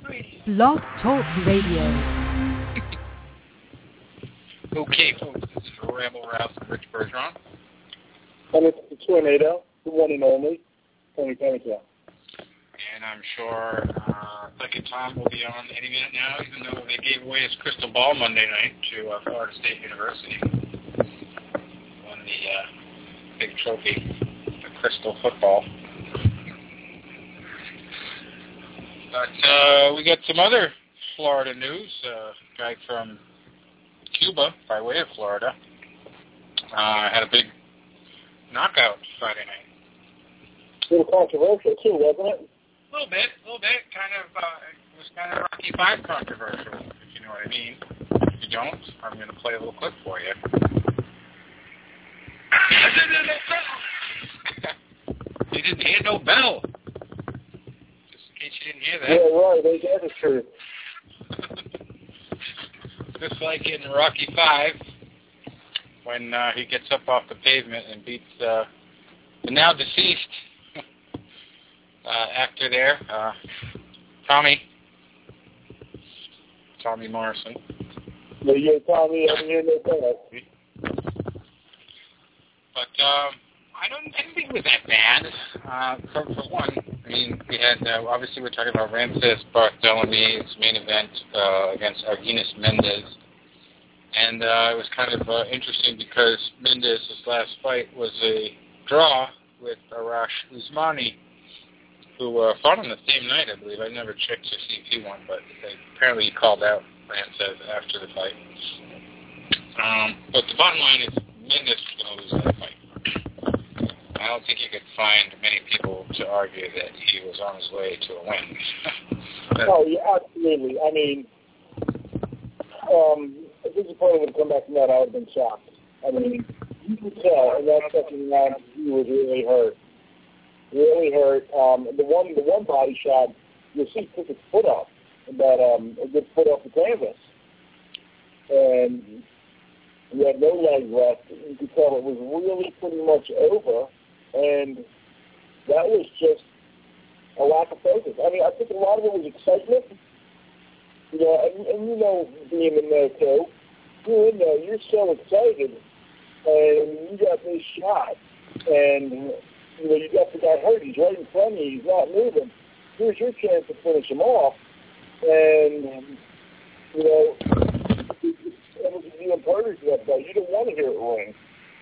Blog Talk Radio. Okay, folks, this is Ramble Rouse and Rich Bergeron. And it's the Tornado, the one and only, Tony Pennington. And I'm sure Second Tom will be on any minute now, even though they gave away his crystal ball Monday night to Florida State University. Won the big trophy, the crystal football. But we got some other Florida news. A guy from Cuba, by way of Florida, had a big knockout Friday night. A little controversial, too, wasn't it? A little bit. Kind of, it was kind of Rocky V controversial, if you know what I mean. If you don't, I'm going to play a little clip for you. He didn't hear no bell. Just in case you didn't hear that. Yeah, right. That's the truth. Just like in Rocky V, when he gets up off the pavement and beats the now deceased actor there, Tommy Morrison. No, you're Tommy, I didn't hear no bell. But I didn't think it was that bad. For one, I mean, we had, obviously we're talking about Ramses Barthelemy, main event against Arguinas Mendez. And it was kind of interesting because Mendez's last fight was a draw with Arash Usmani, who fought on the same night, I believe. I never checked to see if he won, but apparently he called out Ramses after the fight. But the bottom line is Mendez was going to lose that fight. I don't think you could find many people to argue that he was on his way to a win. Oh, yeah, absolutely. I mean, if this opponent would come back from that, I would have been shocked. I mean, you could tell in that second round he was really hurt. Really hurt. The one body shot, you'll see took his foot off, but a good foot off the canvas. And he had no leg left. You could tell it was really pretty much over. And that was just a lack of focus. I mean, I think a lot of it was excitement. You know, and you know, being in there too, you're in there, you're so excited, and you got this shot, and you know, you got the guy hurt, he's right in front of you, he's not moving. Here's your chance to finish him off, and you know, it was the importance of that fight. You didn't want to hear it ring.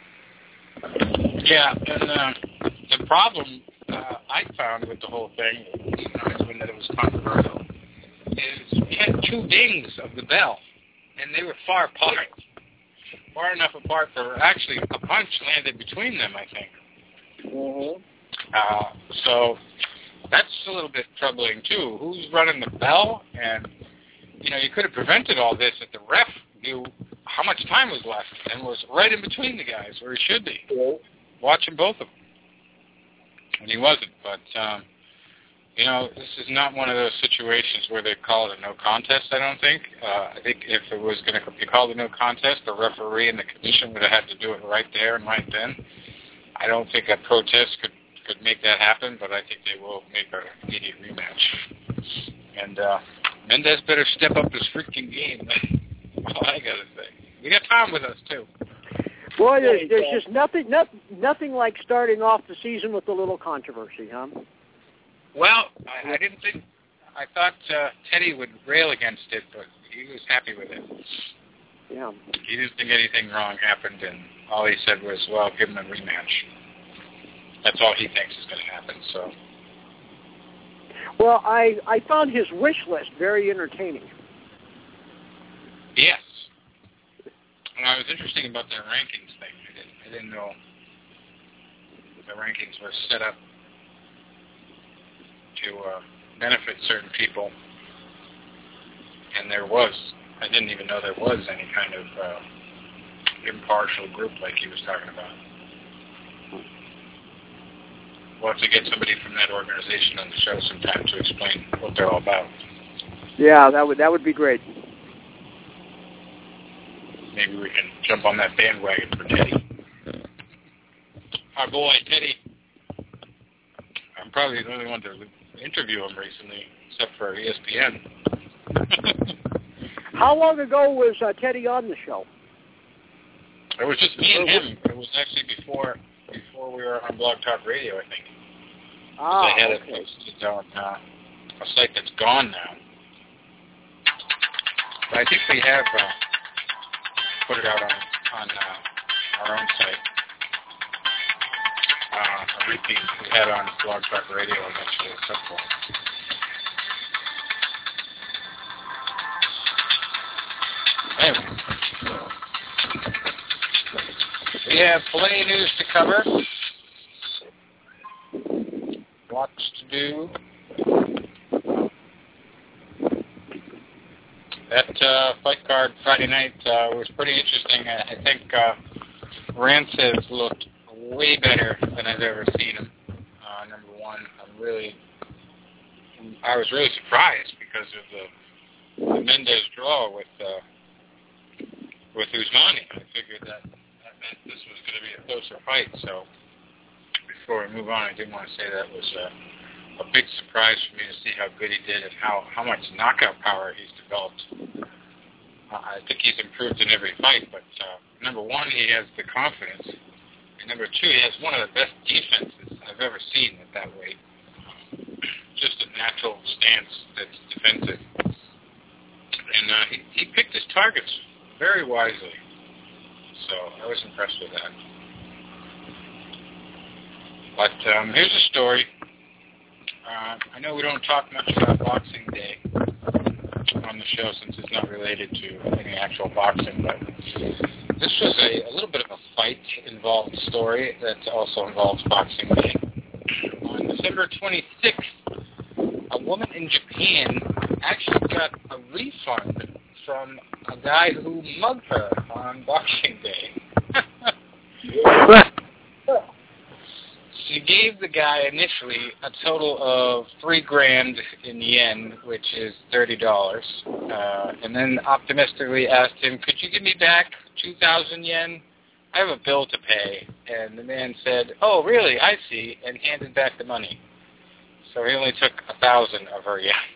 Yeah, and the problem I found with the whole thing, even that it was controversial, is we had two dings of the bell, and they were far apart. Far enough apart for actually a punch landed between them, I think. Mm-hmm. So that's a little bit troubling, too. Who's running the bell? And, you know, you could have prevented all this if the ref knew how much time was left and was right in between the guys where he should be, watching both of them. And he wasn't, but, you know, this is not one of those situations where they call it a no contest, I don't think. I think if it was going to be called a no contest, the referee and the commission would have had to do it right there and right then. I don't think a protest could make that happen, but I think they will make an immediate rematch. And Mendez better step up his freaking game. All I got to say. We got Tom with us, too. Boy, there's just nothing like starting off the season with a little controversy, huh? Well, I didn't think... I thought Teddy would rail against it, but he was happy with it. Yeah. He didn't think anything wrong happened, and all he said was, well, give him a rematch. That's all he thinks is going to happen, so... Well, I found his wish list very entertaining. Yes. And I was interesting about their rankings thing. I didn't know the rankings were set up to benefit certain people. And there was. I didn't even know there was any kind of impartial group like he was talking about. We'll have to get somebody from that organization on the show sometime to explain what they're all about. Yeah, that would be great. Maybe we can jump on that bandwagon for Teddy. Our boy, Teddy. I'm probably the only one to interview him recently, except for ESPN. How long ago was Teddy on the show? It was just me and him. It was actually before we were on Blog Talk Radio, I think. Ah, I had okay. it posted on a site that's gone now. But I think we have put it out on our own site. A repeat we had on Blog Talk Radio eventually at some point. Anyway, we have plenty of news to cover. Lots to do. That fight card Friday night was pretty interesting. I think Rance has looked way better than I've ever seen him. Number one, I was really surprised because of the Mendez draw with Usmani. I figured that meant this was going to be a closer fight. So before we move on, I did want to say that was a big surprise for me to see how good he did and how much knockout power he's developed. I think he's improved in every fight, but number one, he has the confidence. And number two, he has one of the best defenses I've ever seen at that weight. Just a natural stance that's defensive. And he picked his targets very wisely. So I was impressed with that. But here's a story. I know we don't talk much about Boxing Day on the show since it's not related to any actual boxing, but this was a little bit of a fight-involved story that also involves Boxing Day. On December 26th, a woman in Japan actually got a refund from a guy who mugged her on Boxing Day. She gave the guy initially a total of $3,000 in yen, which is $30, and then optimistically asked him, "Could you give me back 2,000 yen? I have a bill to pay." And the man said, "Oh, really? I see," and handed back the money. So he only took 1,000 of her yen.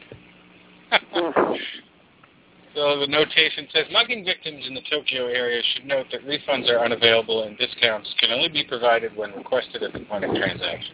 So the notation says, mugging victims in the Tokyo area should note that refunds are unavailable and discounts can only be provided when requested at the point of transaction.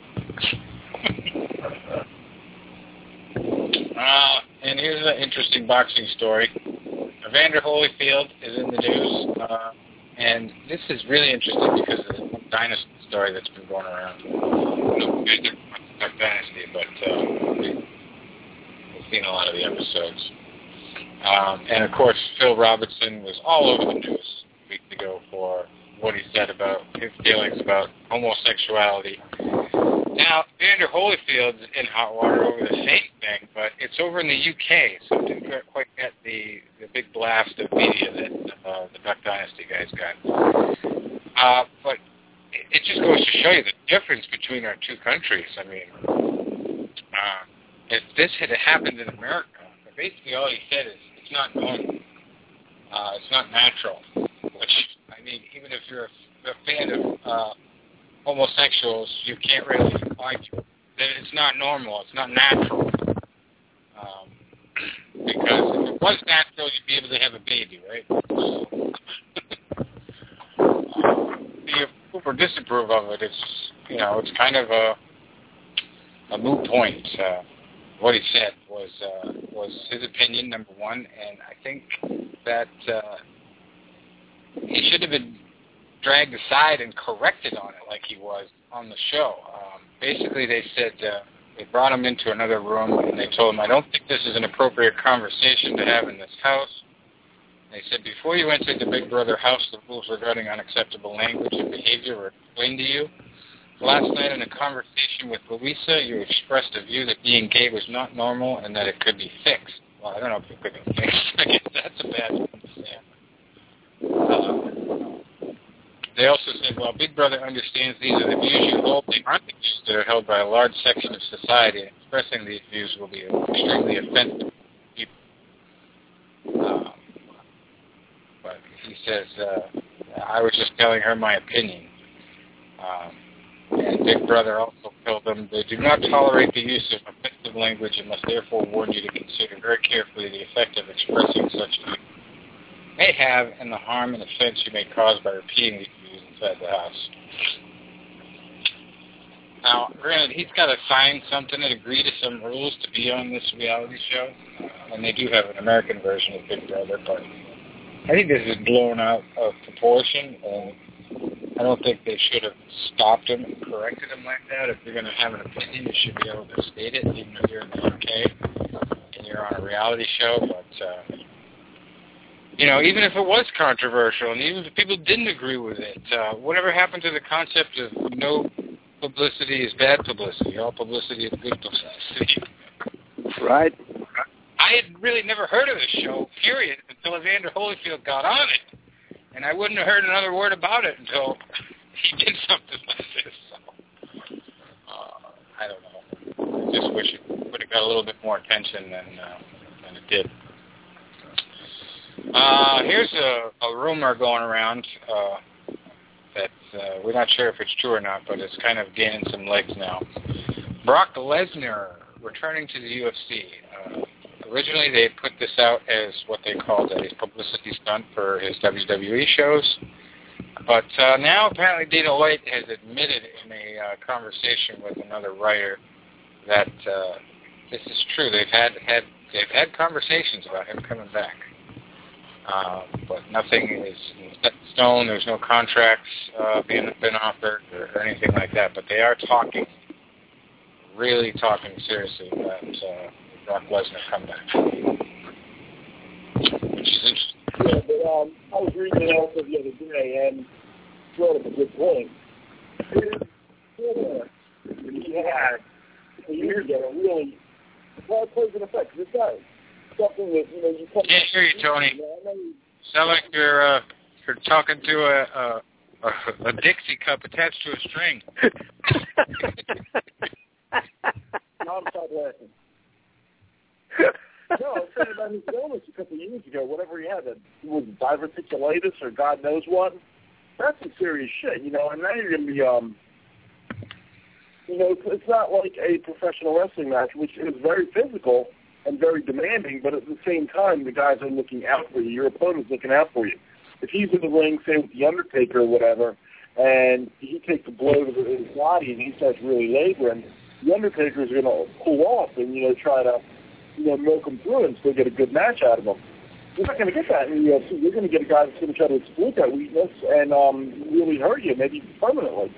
And here's an interesting boxing story. Evander Holyfield is in the news, and this is really interesting because of the dynasty story that's been going around. Not dynasty, but we've seen a lot of the episodes. And, of course, Phil Robertson was all over the news a week ago for what he said about his feelings about homosexuality. Now, Evander Holyfield's in hot water over the same thing, but it's over in the UK, so it didn't quite get the big blast of media that the Duck Dynasty guys got. But it just goes to show you the difference between our two countries. I mean, if this had happened in America, basically all he said is, it's not normal. It's not natural. Which, I mean, even if you're a fan of homosexuals, you can't really argue that it's not normal. It's not natural. Because if it was natural, you'd be able to have a baby, right? You approve or disapprove of it, it's kind of a moot point. What he said was his opinion, number one, and I think that he should have been dragged aside and corrected on it like he was on the show. Basically, they said they brought him into another room and they told him, "I don't think this is an appropriate conversation to have in this house." They said, "Before you entered the Big Brother house, the rules regarding unacceptable language and behavior were explained to you. Last night in a conversation with Louisa, you expressed a view that being gay was not normal and that it could be fixed." Well, I don't know if it could be fixed. I guess that's a bad one to say. They also said, "While Big Brother understands these are the views you hold, they aren't the views that are held by a large section of society. Expressing these views will be extremely offensive to people." But he says, "I was just telling her my opinion." And Big Brother also told them they do not tolerate the use of offensive offensive language and must therefore warn you to consider very carefully the effect of expressing such views may have and the harm and offense you may cause by repeating these views inside the house. Now, granted, he's got to sign something and agree to some rules to be on this reality show, and they do have an American version of Big Brother, but I think this is blown out of proportion, and I don't think they should have stopped him and corrected him like that. If you're going to have an opinion, you should be able to state it, even if you're in the UK and you're on a reality show. But, even if it was controversial and even if people didn't agree with it, whatever happened to the concept of no publicity is bad publicity, all publicity is good publicity? Right. I had really never heard of this show, period, until Evander Holyfield got on it. And I wouldn't have heard another word about it until he did something like this. So, I don't know. I just wish it would have got a little bit more attention than it did. Here's a rumor going around that we're not sure if it's true or not, but it's kind of gaining some legs now. Brock Lesnar returning to the UFC. Originally, they put this out as what they called a publicity stunt for his WWE shows. But now, apparently, Dana White has admitted in a conversation with another writer that this is true. They've had conversations about him coming back. But nothing is set in stone. There's no contracts been offered or anything like that. But they are talking, really talking seriously about Brock Lesnar comeback, which is interesting. Yeah, but I was reading it also the other day and brought up a good point. He had a year ago really plays an effect. This guy, something that you come. Can't hear you, Tony. Sound like you're talking to a Dixie cup attached to a string. No, I'm sorry, laughing. No, I was saying about his illness a couple of years ago, whatever he had, that was diverticulitis or God knows what. That's some serious shit, and now you're going to be, it's not like a professional wrestling match, which is very physical and very demanding, but at the same time, the guys are looking out for you. Your opponent's looking out for you. If he's in the ring, say with The Undertaker or whatever, and he takes a blow to his body and he starts really laboring, The Undertaker is going to pull off and, try to, milk him through and still get a good match out of him. You're not going to get that in the UFC. You're going to get a guy that's going to try to exploit that weakness and really hurt you, maybe permanently.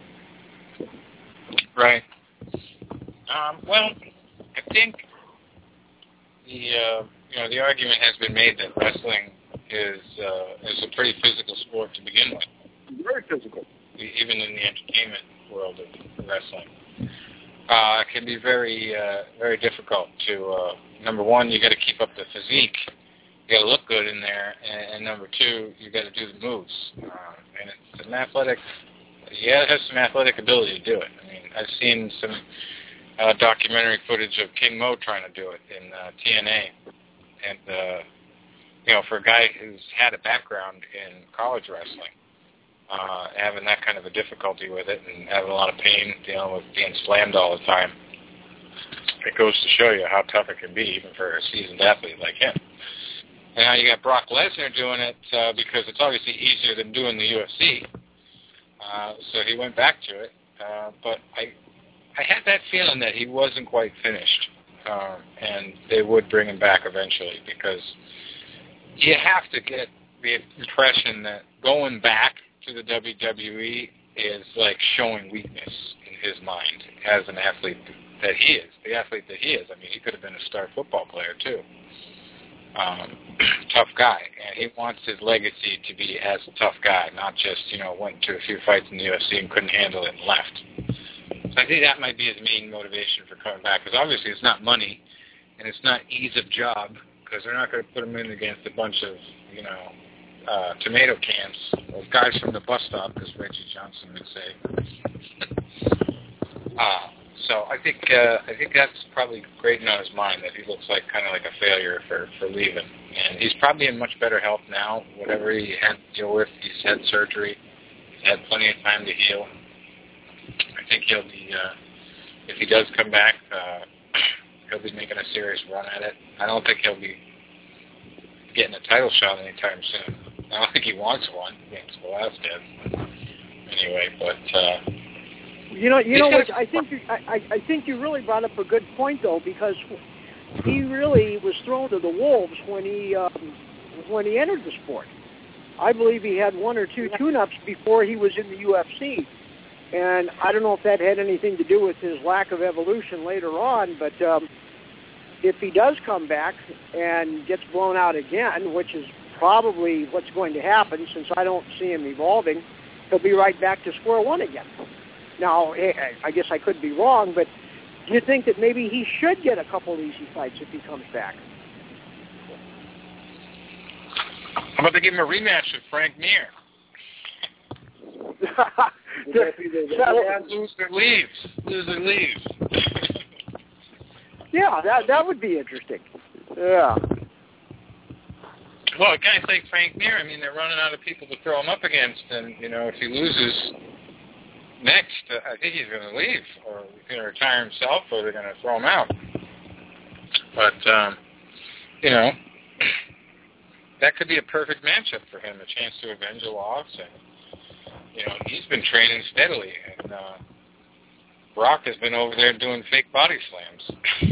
Right. Well, I think the argument has been made that wrestling is a pretty physical sport to begin with. Very physical. Even in the entertainment world of wrestling. It can be very, very difficult to, number one, you got to keep up the physique. You got to look good in there, and number two, you got to do the moves. And it's an athletic, you got to have some athletic ability to do it. I mean, I've seen some documentary footage of King Mo trying to do it in TNA, and for a guy who's had a background in college wrestling. Having that kind of a difficulty with it and having a lot of pain dealing with being slammed all the time, it goes to show you how tough it can be even for a seasoned athlete like him. And now you got Brock Lesnar doing it because it's obviously easier than doing the UFC. So he went back to it. But I had that feeling that he wasn't quite finished, and they would bring him back eventually because you have to get the impression that going back to the WWE is like showing weakness in his mind as an athlete that he is, the athlete that he is. I mean, he could have been a star football player too. Tough guy, and he wants his legacy to be as a tough guy, not just, went to a few fights in the UFC and couldn't handle it and left. So I think that might be his main motivation for coming back, because obviously it's not money, and it's not ease of job, because they're not going to put him in against a bunch of, tomato cans, or guys from the bus stop, as Reggie Johnson would say. So I think that's probably grating on his mind that he looks like kind of like a failure for leaving. And he's probably in much better health now. Whatever he had to deal with, he's had surgery. He's had plenty of time to heal. I think he'll be, if he does come back, he'll be making a serious run at it. I don't think he'll be getting a title shot anytime soon. I don't think he wants one against Velasquez. Anyway, but you know what? I think you really brought up a good point though, because he really was thrown to the wolves when he entered the sport. I believe he had one or two tune-ups before he was in the UFC, and I don't know if that had anything to do with his lack of evolution later on. But if he does come back and gets blown out again, which is probably what's going to happen, since I don't see him evolving, he'll be right back to square one again. Now, I guess I could be wrong, but do you think that maybe he should get a couple easy fights if he comes back? How about they give him a rematch with Frank Mir? Loser leaves. Yeah, that would be interesting. Yeah. Well, guys like Frank Mir, I mean, they're running out of people to throw him up against, and, you know, if he loses next, I think he's going to leave, or he's going to retire himself, or they're going to throw him out. But, you know, that could be a perfect matchup for him, a chance to avenge a loss, and, you know, he's been training steadily, and Brock has been over there doing fake body slams.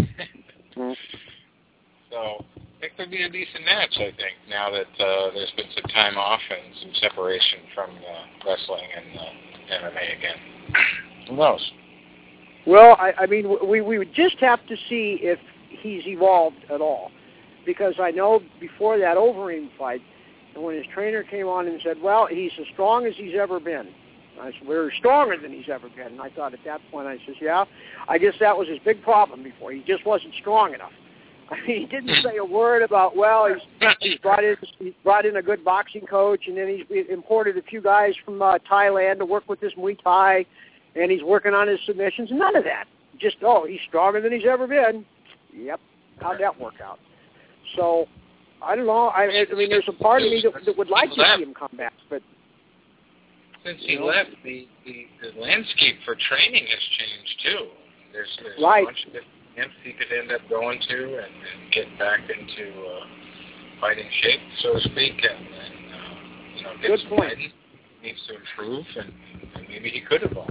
So it could be a decent match, I think, now that there's been some time off and some separation from wrestling and MMA again. Who knows? Well, I mean, we would just have to see if he's evolved at all. Because I know before that Overeem fight, when his trainer came on and said, well, he's as strong as he's ever been. I said, we're stronger than he's ever been. And I thought at that point, I said, yeah, I guess that was his big problem before. He just wasn't strong enough. I mean, he didn't say a word about, well, he's brought in a good boxing coach, and then he's imported a few guys from Thailand to work with this Muay Thai, and he's working on his submissions. None of that. Just, he's stronger than he's ever been. Yep. How'd that work out? So, I don't know. I mean, there's a part of me that would like to see him come back, but since he left, the landscape for training has changed too. There's right. A bunch of different camps he could end up going to and get back into fighting shape, so to speak, and you know, get good some point. fighting. He needs to improve, and maybe he could evolve.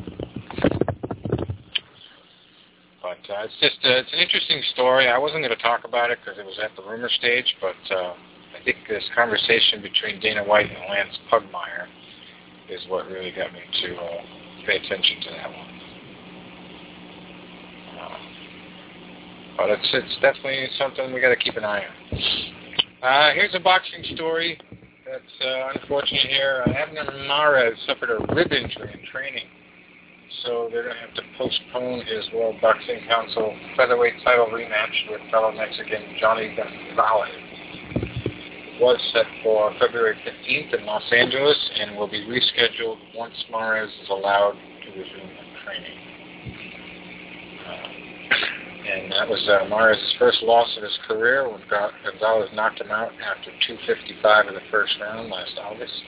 But it's an interesting story. I wasn't going to talk about it because it was at the rumor stage, but I think this conversation between Dana White and Lance Pugmire is what really got me to pay attention to that one. But it's definitely something we got to keep an eye on. Here's a boxing story that's unfortunate here. Abner Mares suffered a rib injury in training, so they're going to have to postpone his World Boxing Council featherweight title rematch with fellow Mexican Johnny Gonzalez. It was set for February 15th in Los Angeles and will be rescheduled once Mares is allowed to resume training. And that was Mares' first loss of his career when Gonzalez knocked him out after 2:55 in the first round last August.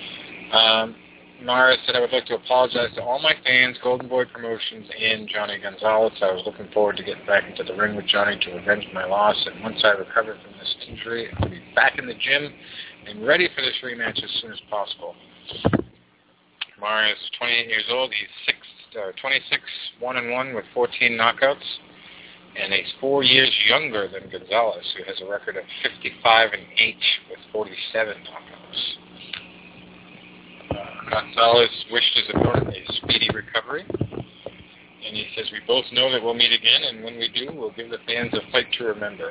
Mares said, I would like to apologize to all my fans, Golden Boy Promotions, and Johnny Gonzalez. I was looking forward to getting back into the ring with Johnny to avenge my loss, and once I recover from this injury, I'll be back in the gym and ready for this rematch as soon as possible. Mares is 28 years old. He's 26-1-1 with 14 knockouts, and he's 4 years younger than Gonzalez, who has a record of 55-8 with 47 knockouts. Gonzalez wished his opponent a speedy recovery, and he says, we both know that we'll meet again, and when we do, we'll give the fans a fight to remember.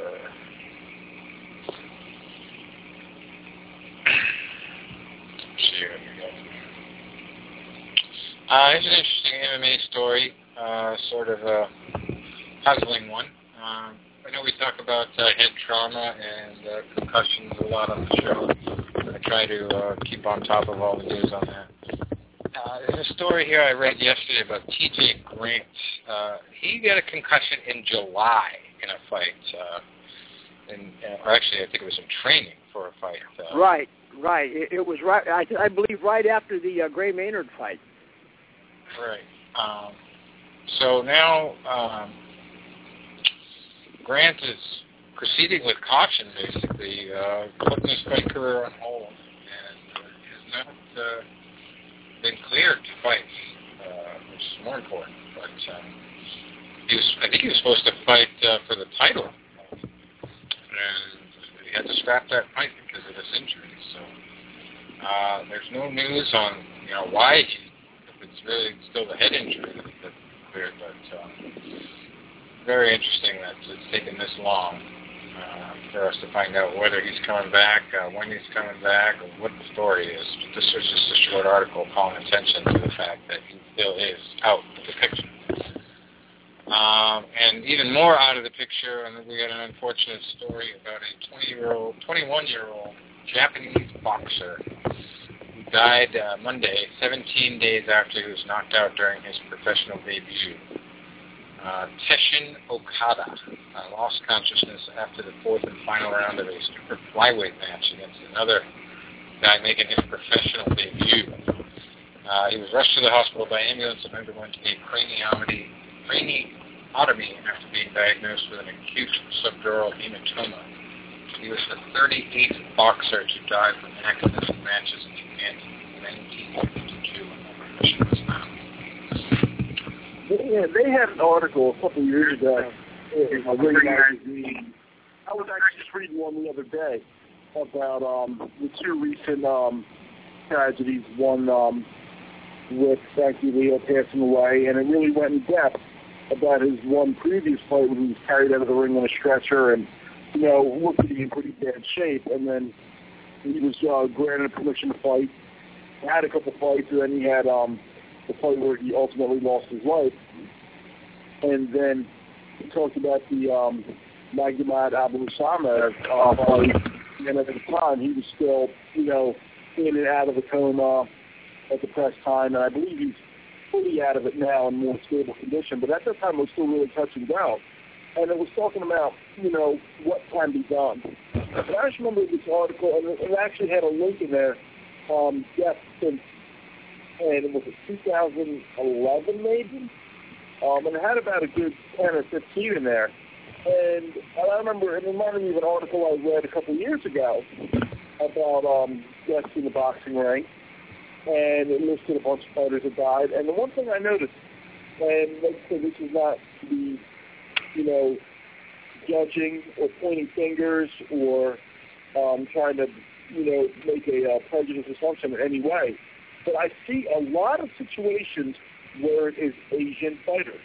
Here's an interesting MMA story, sort of a puzzling one. I know we talk about head trauma and concussions a lot on the show. I try to keep on top of all the news on that. There's a story here I read yesterday about T.J. Grant. He got a concussion in July in a fight. Or actually, I think it was in training for a fight. Right. It was right. I believe right after the Gray Maynard fight. Right. So now Grant is proceeding with caution, basically, putting his fight career on hold, and has not been cleared to fight, which is more important. But I think he was supposed to fight for the title, and he had to scrap that fight because of this injury. So there's no news on why if it's really still the head injury that's cleared, but very interesting that it's taken this long for us to find out whether he's coming back, when he's coming back, or what the story is. But this was just a short article calling attention to the fact that he still is out of the picture. And even more out of the picture, and we got an unfortunate story about a 21-year-old Japanese boxer who died Monday, 17 days after he was knocked out during his professional debut. Teshin Okada lost consciousness after the fourth and final round of a super flyweight match against another guy making his professional debut. He was rushed to the hospital by ambulance and underwent a craniotomy after being diagnosed with an acute subdural hematoma. He was the 38th boxer to die from accidents and matches in Japan in 1952 when the profession was found. They had an article a couple of years ago in a Ring magazine. I was actually just reading one the other day about the two recent tragedies. One with Frankie Leo passing away, and it really went in depth about his one previous fight when he was carried out of the ring on a stretcher and, looked to be in pretty bad shape. And then he was granted permission to fight. Had a couple fights, and then he had the fight where he ultimately lost his life. And then he talked about the Magomed Abu Usama fight, and at the time he was still, in and out of the coma at the press time, and I believe he's fully out of it now in more stable condition. But at that time it was still really touch and go. And it was talking about, what can be done. And I just remember this article, and it actually had a link in there, death since, and it was 2011 maybe, and it had about a good 10 or 15 in there. And I remember, it reminded me of an article I read a couple of years ago about deaths in the boxing ring, and it listed a bunch of fighters that died. And the one thing I noticed, and like I said, this is not to be, judging or pointing fingers or trying to, make a prejudiced assumption in any way, but I see a lot of situations where it is Asian fighters.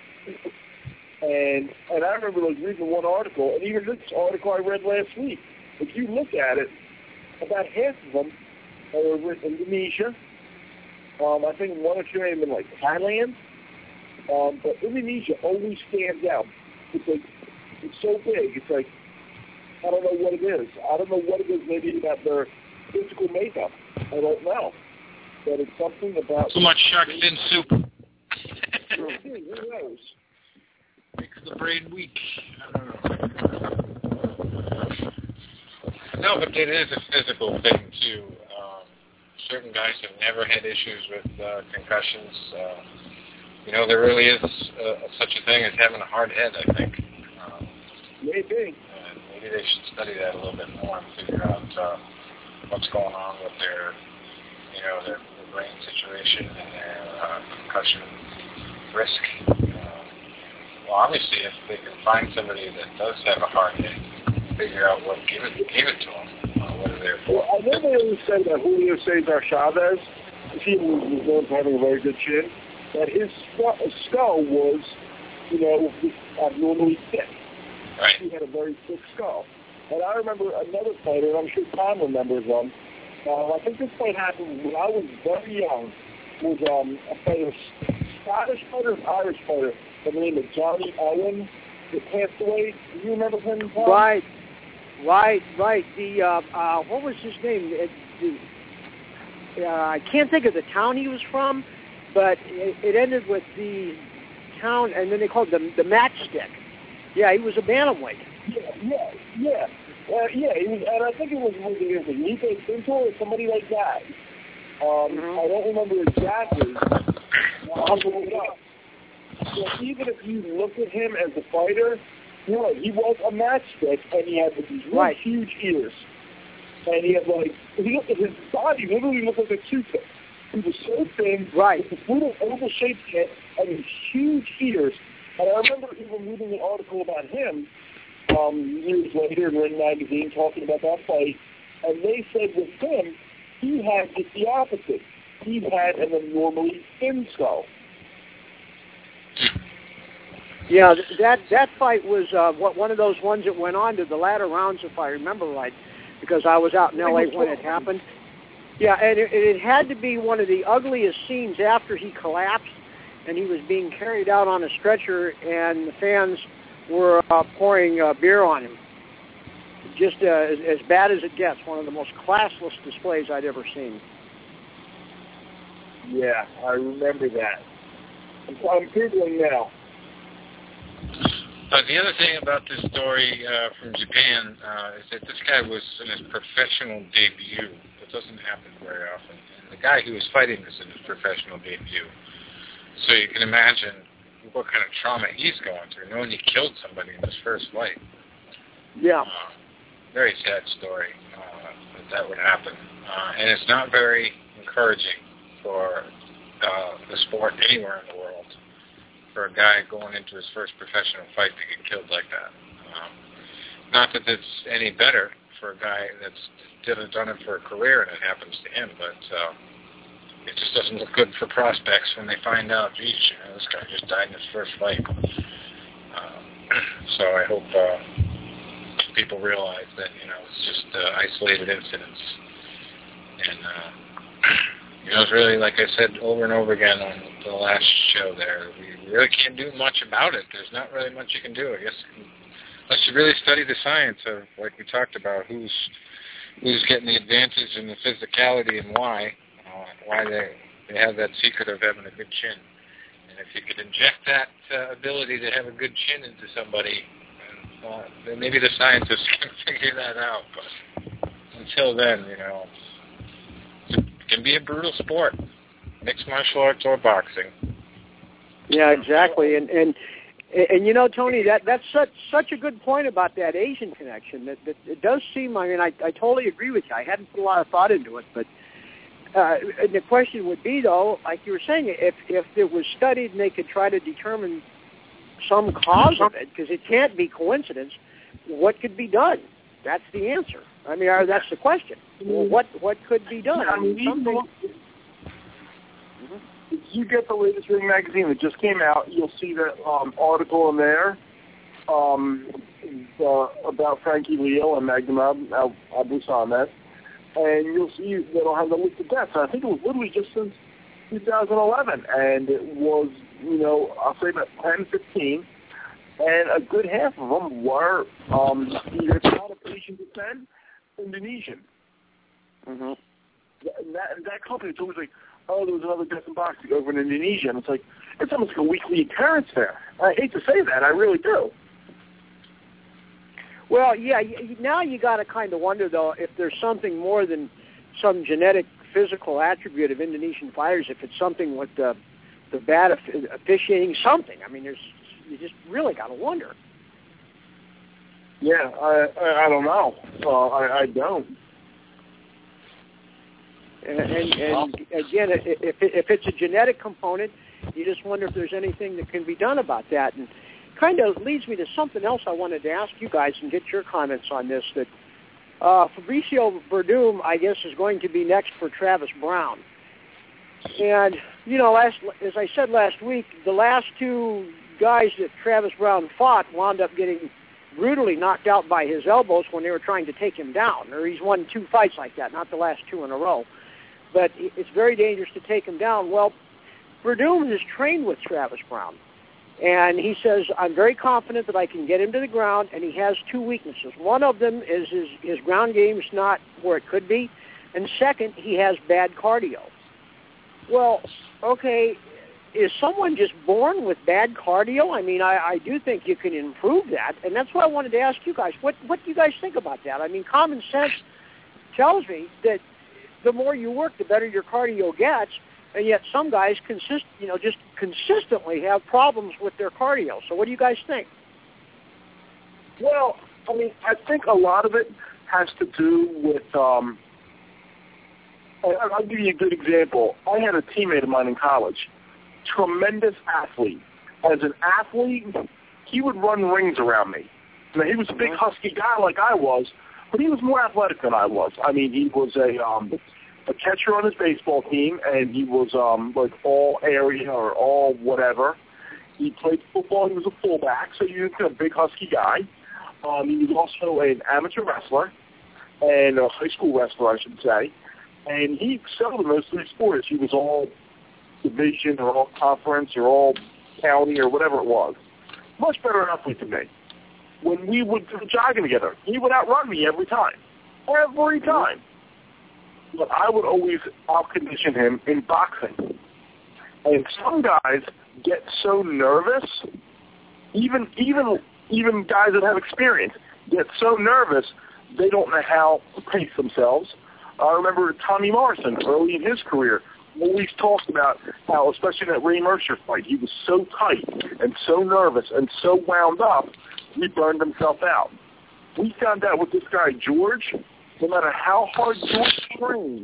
And I remember reading one article, and even this article I read last week, if you look at it, about half of them are over in Indonesia. I think one or two of them in Thailand. But Indonesia always stands out. It's so big. It's like, I don't know what it is. I don't know what it is. Maybe about their physical makeup. I don't know. But it's something about... Too much shark fin soup. Who knows? Makes the brain weak. I don't know. No, but it is a physical thing, too. Certain guys have never had issues with concussions. There really is such a thing as having a hard head, I think. Maybe. Maybe they should study that a little bit more and figure out what's going on with their brain situation and their concussion risk. Well, obviously, if they can find somebody that does have a hard head, figure out what gave it to them, what are they for. Well, I know they always said that Julio Cesar Chavez, he was known for having a very good chin, that his skull was, abnormally thick. Right. He had a very thick skull. And I remember another fighter, and I'm sure Tom remembers him. I think this fight happened when I was very young. Was a fighter, Scottish fighter, Irish fighter, by the name of Johnny Owen, that passed away. Do you remember him, Tom? Right. The what was his name? I can't think of the town he was from, but it ended with the town, and then they called it the Matchstick. Yeah, he was a bantamweight. Yeah. He was, and I think it was Nico Pinto or somebody like that. I don't remember exactly. I'll look it up. So even if you look at him as a fighter, Right, he was a matchstick, and he had these really huge ears. And he had his body literally looked like a Q-tip. He was so thin, with this little oval-shaped head and these huge ears. And I remember even reading an article about him years later in Ring Magazine talking about that fight, and they said with him, he had just the opposite. He had an abnormally thin skull. Yeah, that fight was one of those ones that went on to the latter rounds, if I remember right, because I was out in L.A. when it happened. Yeah, and it had to be one of the ugliest scenes after he collapsed, and he was being carried out on a stretcher, and the fans were pouring beer on him. Just as bad as it gets, one of the most classless displays I'd ever seen. Yeah, I remember that. I'm Googling now. The other thing about this story from Japan is that this guy was in his professional debut. It doesn't happen very often. And the guy who was fighting was in his professional debut. So you can imagine what kind of trauma he's going through, knowing he killed somebody in his first fight. Yeah. Very sad story that would happen. And it's not very encouraging for the sport anywhere in the world, for a guy going into his first professional fight to get killed like that. Not that it's any better for a guy that's done it for a career and it happens to him, but it just doesn't look good for prospects when they find out, geez, this guy just died in his first fight. So I hope people realize that, it's just isolated incidents. And, it's really, like I said over and over again on the last show there, we really can't do much about it. There's not really much you can do, I guess, unless you really study the science of, like we talked about, who's getting the advantage and the physicality and why they have that secret of having a good chin. And if you could inject that ability to have a good chin into somebody, then maybe the scientists can figure that out. But until then, it can be a brutal sport, mixed martial arts or boxing. Yeah, exactly. And Tony, that's such a good point about that Asian connection. That it does seem. I mean, I totally agree with you. I hadn't put a lot of thought into it, but the question would be, though, like you were saying, if it was studied and they could try to determine some cause of it, because it can't be coincidence, what could be done? That's the answer. I mean, that's the question. Well, what could be done? I mean, if you get the latest Ring magazine that just came out, you'll see that article in there about Frankie Leo and Magnum Abu Samet, and you'll see that it'll have the list of deaths. I think it was literally just since 2011, and it was, I'll say about 10, 15, and a good half of them were either South Asian descent, Indonesian. Mm-hmm. And that company, it's always like, oh, there was another death in boxing over in Indonesia, and it's like, it's almost like a weekly occurrence there. I hate to say that, I really do. Well, yeah, now you got to kind of wonder, though, if there's something more than some genetic physical attribute of Indonesian fighters, if it's something with the bad officiating, something. I mean, you just really got to wonder. Yeah, I don't know. I don't. And again, if it's a genetic component, you just wonder if there's anything that can be done about that. And kind of leads me to something else I wanted to ask you guys and get your comments on this, that Fabricio Werdum, I guess, is going to be next for Travis Brown. And, as I said last week, the last two guys that Travis Brown fought wound up getting brutally knocked out by his elbows when they were trying to take him down. Or he's won 2 fights like that, not the last 2 in a row. But it's very dangerous to take him down. Well, Werdum has trained with Travis Brown. And he says, I'm very confident that I can get him to the ground, and he has 2 weaknesses. One of them is his ground game's not where it could be, and second, he has bad cardio. Well, okay, is someone just born with bad cardio? I mean, I do think you can improve that, and that's what I wanted to ask you guys. What do you guys think about that? I mean, common sense tells me that the more you work, the better your cardio gets, and yet some guys just consistently have problems with their cardio. So what do you guys think? Well, I mean, I think a lot of it has to do with, I'll give you a good example. I had a teammate of mine in college, tremendous athlete. As an athlete, he would run rings around me. Now, he was a big, husky guy like I was, but he was more athletic than I was. I mean, he was a catcher on his baseball team, and he was like all area or all whatever. He played football. He was a fullback, so he was a big, husky guy. He was also an amateur wrestler and a high school wrestler, I should say. And he excelled in those three sports. He was all division or all conference or all county or whatever it was. Much better athlete than me. When we would go jogging together, he would outrun me every time. Every time. But I would always out-condition him in boxing. And some guys get so nervous, even guys that have experience, get so nervous they don't know how to pace themselves. I remember Tommy Morrison, early in his career, always talked about how, especially in that Ray Mercer fight, he was so tight and so nervous and so wound up, he burned himself out. We found out with this guy, George, no matter how hard George trained,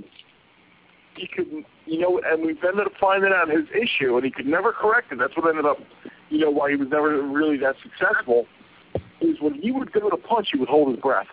he could, and we ended up finding out his issue, and he could never correct it. That's what ended up, why he was never really that successful, is when he would go to punch, he would hold his breath.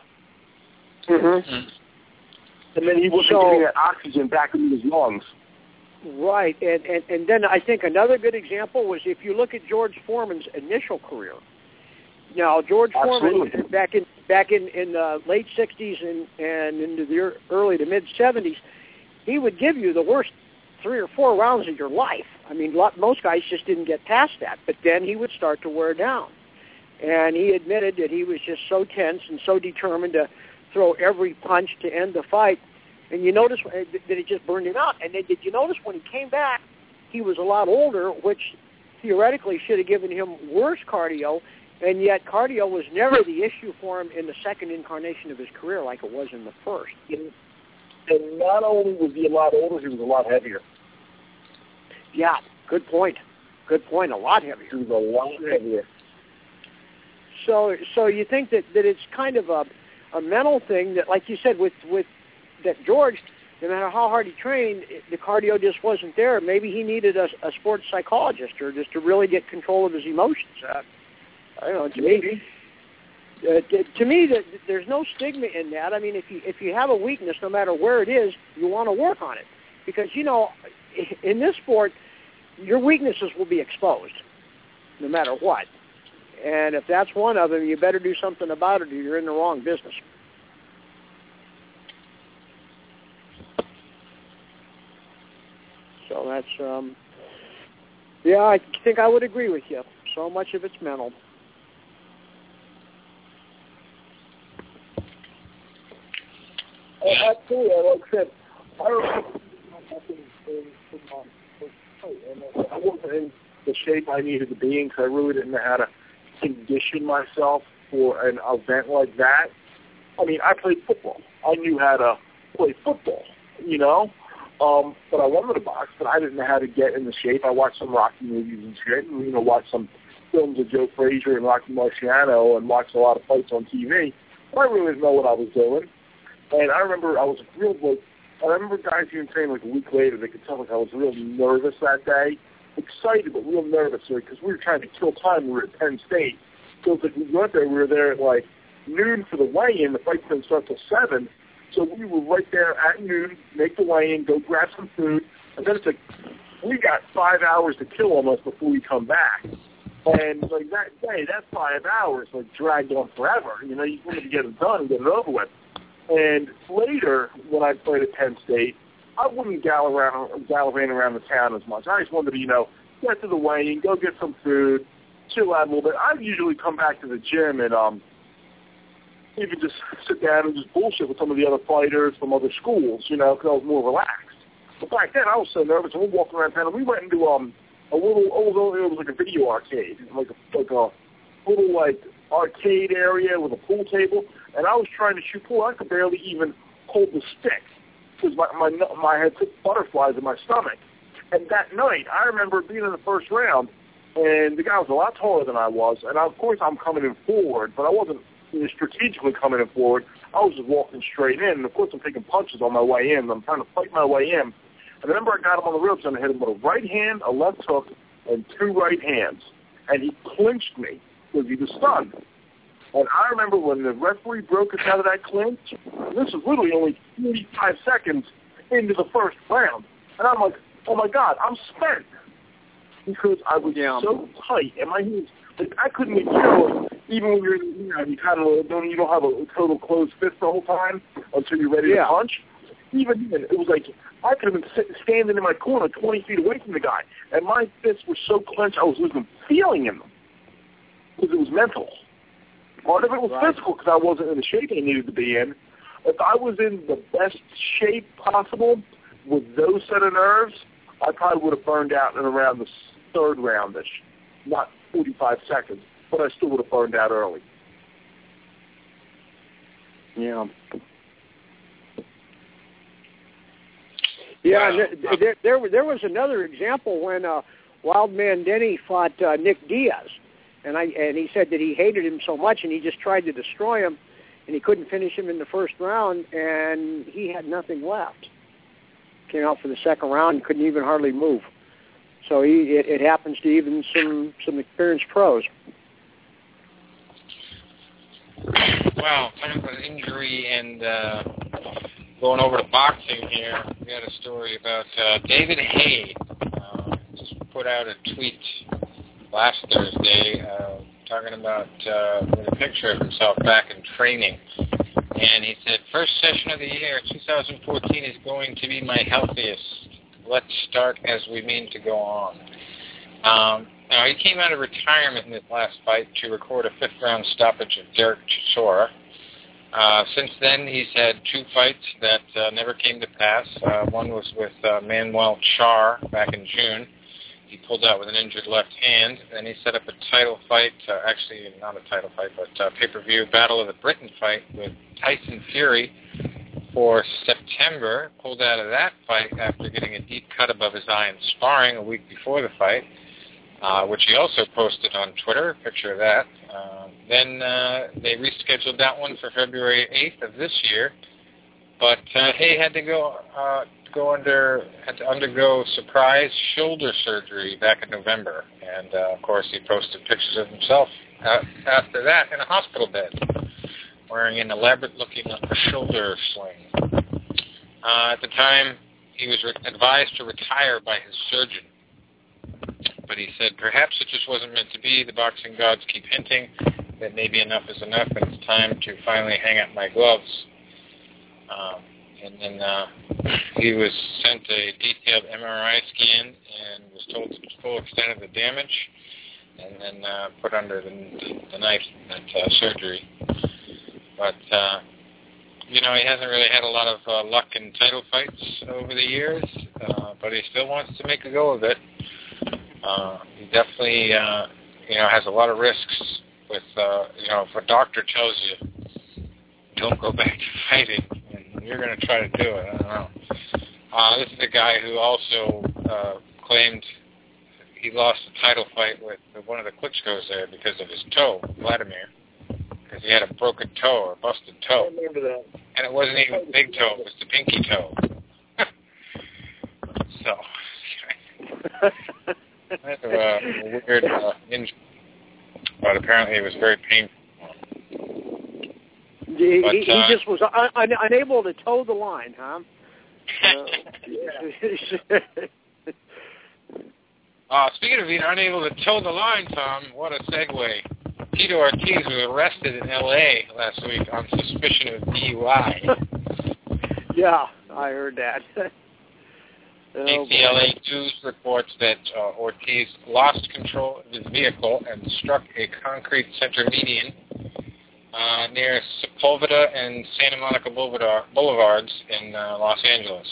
Mm-hmm. And then he wasn't getting that oxygen back into his lungs. Right, and then I think another good example was if you look at George Foreman's initial career. Now, George Foreman, back in the late 60s and into the early to mid-70s, he would give you the worst 3 or 4 rounds of your life. I mean, most guys just didn't get past that, but then he would start to wear down. And he admitted that he was just so tense and so determined to throw every punch to end the fight. And you notice that it just burned him out. And then did you notice when he came back, he was a lot older, which theoretically should have given him worse cardio, and yet cardio was never the issue for him in the second incarnation of his career like it was in the first. And not only was he a lot older, he was a lot heavier. Yeah, good point. Good point. A lot heavier. He was a lot heavier. So you think that it's kind of a mental thing that, like you said, with that George, no matter how hard he trained, the cardio just wasn't there. Maybe he needed a sports psychologist or just to really get control of his emotions. I don't know. To me, there's no stigma in that. I mean, if you have a weakness, no matter where it is, you want to work on it, because in this sport, your weaknesses will be exposed, no matter what. And if that's one of them, you better do something about it, or you're in the wrong business. So that's, yeah, I think I would agree with you. So much of it's mental. Absolutely, like I said, I wasn't in the shape I needed to be in because I really didn't know how to condition myself for an event like that. I mean, I played football. I knew how to play football, but I wanted to box, but I didn't know how to get in the shape. I watched some Rocky movies and shit, and, watched some films of Joe Frazier and Rocky Marciano and watched a lot of fights on TV. But I really didn't know what I was doing. And I remember I remember guys even saying like a week later they could tell like I was real nervous that day. Excited, but real nervous because we were trying to kill time. We were at Penn State. So it's like we went there, we were there at like noon for the weigh-in. The fight didn't start till 7. So we were right there at noon, make the weigh-in, go grab some food. And then it's like we got 5 hours to kill almost before we come back. And like that day, that 5 hours like dragged on forever. You wanted to get it done and get it over with. And later, when I played at Penn State, I wouldn't gallivanting around the town as much. I just wanted to, get to the weigh-in, go get some food, chill out a little bit. I'd usually come back to the gym and even just sit down and just bullshit with some of the other fighters from other schools, because I was more relaxed. But back then, I was so nervous, and we walked around town, and we went into a little, it was like a video arcade, like a little, arcade area with a pool table, and I was trying to shoot pool. I could barely even hold the stick because my head took butterflies in my stomach. And that night, I remember being in the first round, and the guy was a lot taller than I was, and of course I'm coming in forward, but I wasn't strategically coming in forward. I was just walking straight in, and of course I'm taking punches on my way in. I'm trying to fight my way in. And remember, I got him on the ropes, and I hit him with a right hand, a left hook, and 2 right hands. And he clinched me because he was stunned. And I remember when the referee broke us out of that clinch, this was literally only 45 seconds into the first round. And I'm like, oh, my God, I'm spent. Because I was so tight, and my hands, like, I couldn't even, even when you're, you kind of you don't have a total closed fist the whole time until you're ready to punch. Even then, it was like I could have been standing in my corner 20 feet away from the guy, and my fists were so clenched I was losing feeling in them because it was mental. Part of it was physical because I wasn't in the shape I needed to be in. If I was in the best shape possible with those set of nerves, I probably would have burned out in around the 3rd roundish, not 45 seconds, but I still would have burned out early. Yeah. Yeah, there was another example when Wildman Denny fought Nick Diaz, and he said that he hated him so much, and he just tried to destroy him, and he couldn't finish him in the first round, and he had nothing left. Came out for the second round and couldn't even hardly move. So it happens to even some experienced pros. Well, talking about injury and going over to boxing here, we had a story about David Haye. Just put out a tweet last Thursday talking about with a picture of himself back in training. And he said, first session of the year, 2014, is going to be my healthiest. Let's start as we mean to go on. Now, he came out of retirement in his last fight to record a 5th-round stoppage of Derek Chisora. Since then, he's had 2 fights that never came to pass. One was with Manuel Char back in June. He pulled out with an injured left hand, and he set up a title fight, actually not a title fight, but pay-per-view Battle of the Britain fight with Tyson Fury for September. Pulled out of that fight after getting a deep cut above his eye in sparring a week before the fight, which he also posted on Twitter, a picture of that. Then they rescheduled that one for February 8th of this year, but he had to undergo surprise shoulder surgery back in November, and of course he posted pictures of himself after that in a hospital bed, wearing an elaborate-looking shoulder sling. At the time, he was advised to retire by his surgeon, but he said perhaps it just wasn't meant to be. The boxing gods keep hinting that maybe enough is enough, and it's time to finally hang up my gloves. And then he was sent a detailed MRI scan and was told the full extent of the damage, and then put under the knife at surgery. But, he hasn't really had a lot of luck in title fights over the years, but he still wants to make a go of it. He definitely, has a lot of risks with, if a doctor tells you, don't go back to fighting, and you're going to try to do it. I don't know. This is a guy who also claimed he lost a title fight with one of the Klitschko's there because of his toe, Vladimir, because he had a broken toe or a busted toe. I remember that. And it wasn't even the big toe, it was the pinky toe. So, kind of a weird injury, but apparently it was very painful. He just was unable to toe the line, huh? Speaking of being unable to toe the line, Tom, what a segue. Tito Ortiz was arrested in L.A. last week on suspicion of DUI. Yeah, I heard that. KCLA News reports that Ortiz lost control of his vehicle and struck a concrete center median near Sepulveda and Santa Monica Boulevards in Los Angeles.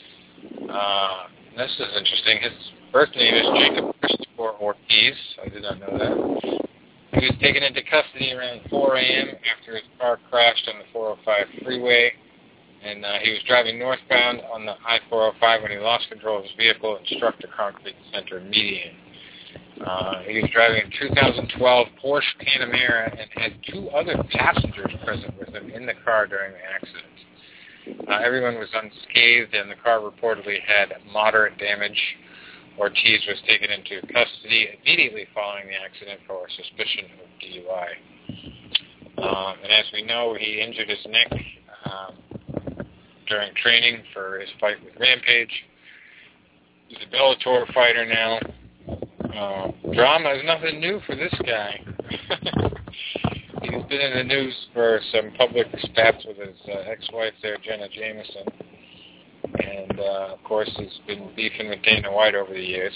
This is interesting. His birth name is Jacob Christopher Ortiz. I did not know that. He was taken into custody around 4 a.m. after his car crashed on the 405 freeway, and he was driving northbound on the I-405 when he lost control of his vehicle and struck the concrete center median. He was driving a 2012 Porsche Panamera and had 2 other passengers present with him in the car during the accident. Everyone was unscathed, and the car reportedly had moderate damage. Ortiz was taken into custody immediately following the accident for suspicion of DUI. And as we know, he injured his neck during training for his fight with Rampage. He's a Bellator fighter now. Drama is nothing new for this guy. He's been in the news for some public spats with his ex-wife there, Jenna Jameson. And, of course, he's been beefing with Dana White over the years.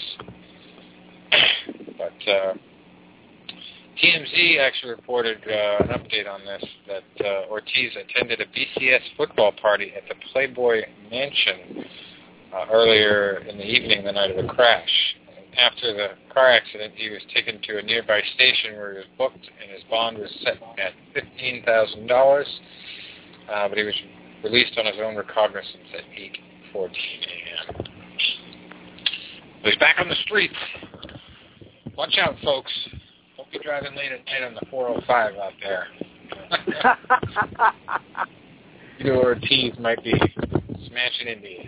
But TMZ actually reported an update on this, that Ortiz attended a BCS football party at the Playboy Mansion earlier in the evening the night of the crash. After the car accident, he was taken to a nearby station where he was booked, and his bond was set at $15,000, but he was released on his own recognizance at 8:14 a.m. So he's back on the streets. Watch out, folks. Don't be driving late at night on the 405 out there. You or Ortiz might be smashing into you.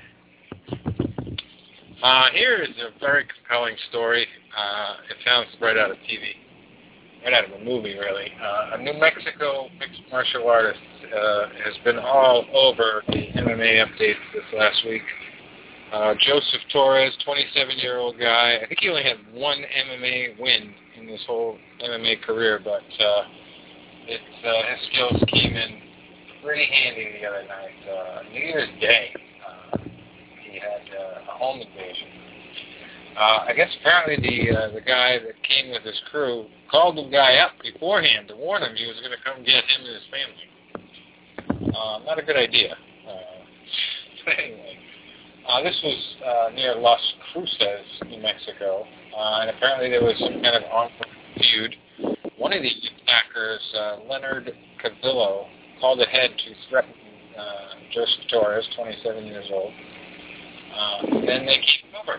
Here is a very compelling story. It sounds right out of TV, right out of a movie, really. A New Mexico mixed martial artist has been all over the MMA updates this last week. Joseph Torres, 27-year-old guy. I think he only had one MMA win in his whole MMA career, but his skills came in pretty handy the other night. New Year's Day, he had a home invasion. I guess apparently the guy that came with his crew called the guy up beforehand to warn him he was going to come get him and his family. Not a good idea. But anyway, this was near Las Cruces, New Mexico, and apparently there was some kind of ongoing feud. One of the attackers, Leonard Cavillo, called ahead to threaten Joseph Torres, 27 years old. Then they came over.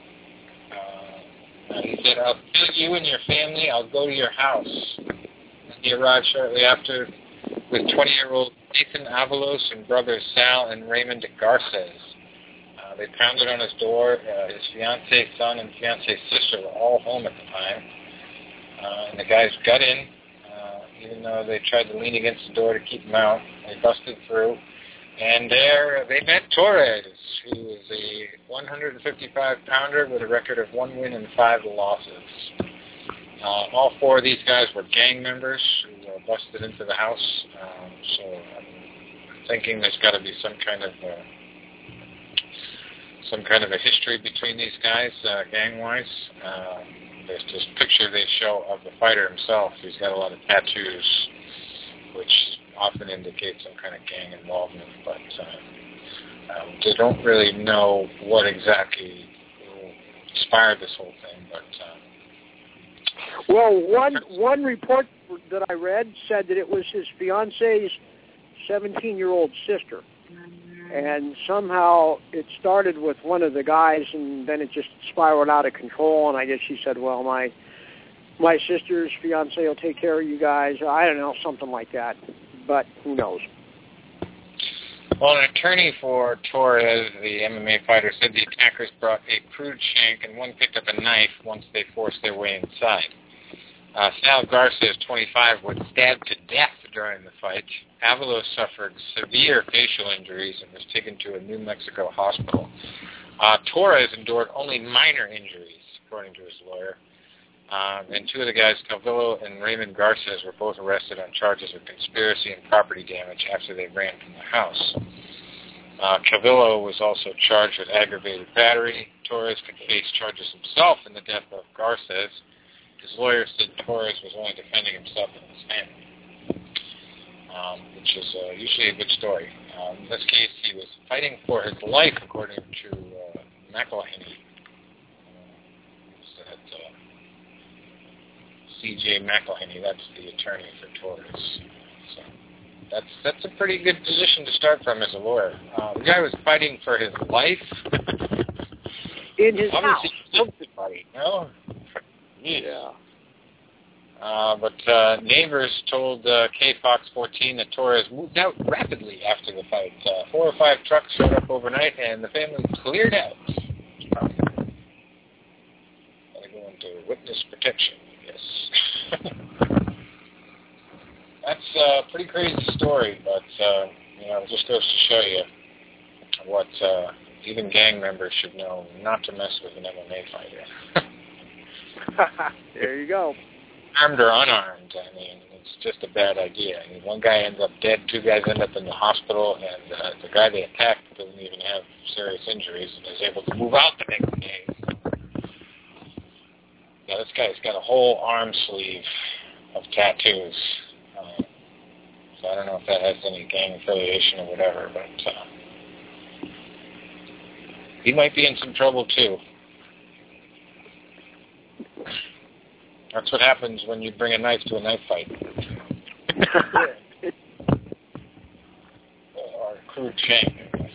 He said, "I'll kill you and your family. I'll go to your house." And he arrived shortly after with 20-year-old Nathan Avalos and brothers Sal and Raymond Garces. They pounded on his door. His fiancée, son, and fiancée's sister were all home at the time. And the guys got in, even though they tried to lean against the door to keep him out. They busted through. And there they met Torres, who is a 155-pounder with a record of 1 win and 5 losses. All 4 of these guys were gang members who busted into the house. So I'm thinking there's got to be some kind of a history between these guys, gang-wise. There's this picture they show of the fighter himself. He's got a lot of tattoos, which often indicate some kind of gang involvement, but they don't really know what exactly inspired this whole thing. But well, one report that I read said that it was his fiance's 17-year-old sister, and somehow it started with one of the guys, and then it just spiraled out of control. And I guess she said, "Well, my sister's fiance will take care of you guys." I don't know, something like that. But who knows? Well, an attorney for Torres, the MMA fighter, said the attackers brought a crude shank and one picked up a knife once they forced their way inside. Sal Garces, 25, was stabbed to death during the fight. Avalos suffered severe facial injuries and was taken to a New Mexico hospital. Torres endured only minor injuries, according to his lawyer. And 2 of the guys, Calvillo and Raymond Garces, were both arrested on charges of conspiracy and property damage after they ran from the house. Calvillo was also charged with aggravated battery. Torres could face charges himself in the death of Garces. His lawyer said Torres was only defending himself and his family, which is usually a good story. In this case, he was fighting for his life, according to McElhenney. C.J. McElhenney, that's the attorney for Torres. So that's a pretty good position to start from as a lawyer. The guy was fighting for his life in his house. Fight, no? Yeah. But neighbors told KFOX 14 that Torres moved out rapidly after the fight. 4 or 5 trucks showed up overnight, and the family cleared out. Gotta go into witness protection, I guess. That's a pretty crazy story, but it just goes to show you what even gang members should know: not to mess with an MMA fighter. There you go. Armed or unarmed, I mean, it's just a bad idea. I mean, one guy ends up dead, 2 guys end up in the hospital, and the guy they attacked doesn't even have serious injuries and is able to move out the next day. Yeah, this guy's got a whole arm sleeve of tattoos. So I don't know if that has any gang affiliation or whatever, but he might be in some trouble too. That's what happens when you bring a knife to a knife fight. Or a crude shank.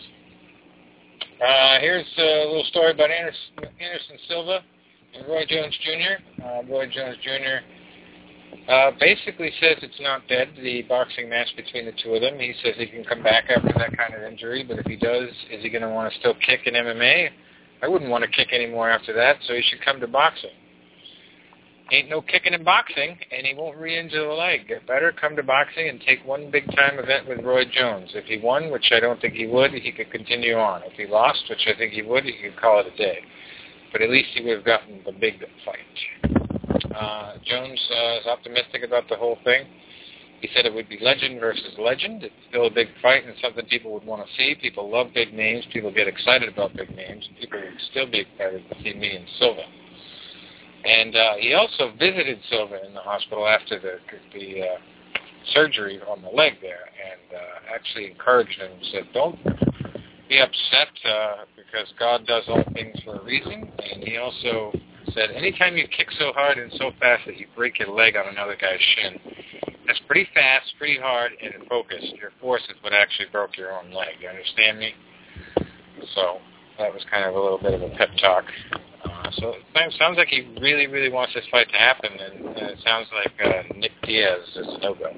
Here's a little story about Anderson Silva and Roy Jones Jr. Roy Jones Jr. Basically says it's not dead, the boxing match between the two of them. He says he can come back after that kind of injury, but if he does, is he going to want to still kick in MMA? I wouldn't want to kick anymore after that, so he should come to boxing. Ain't no kicking in boxing, and he won't re-injure the leg. Better come to boxing and take one big-time event with Roy Jones. If he won, which I don't think he would, he could continue on. If he lost, which I think he would, he could call it a day. But at least he would have gotten the big fight. Jones is optimistic about the whole thing. He said it would be legend versus legend. It's still a big fight and something people would want to see. People love big names. People get excited about big names. People would still be excited to see me and Silva. And he also visited Silva in the hospital after the surgery on the leg there, and actually encouraged him and said, don't be upset because God does all things for a reason. And he also said, anytime you kick so hard and so fast that you break your leg on another guy's shin, that's pretty fast, pretty hard, and focused. Your force is what actually broke your own leg. You understand me? So that was kind of a little bit of a pep talk. So it sounds like he really, really wants this fight to happen, and it sounds like Nick Diaz is a no-go.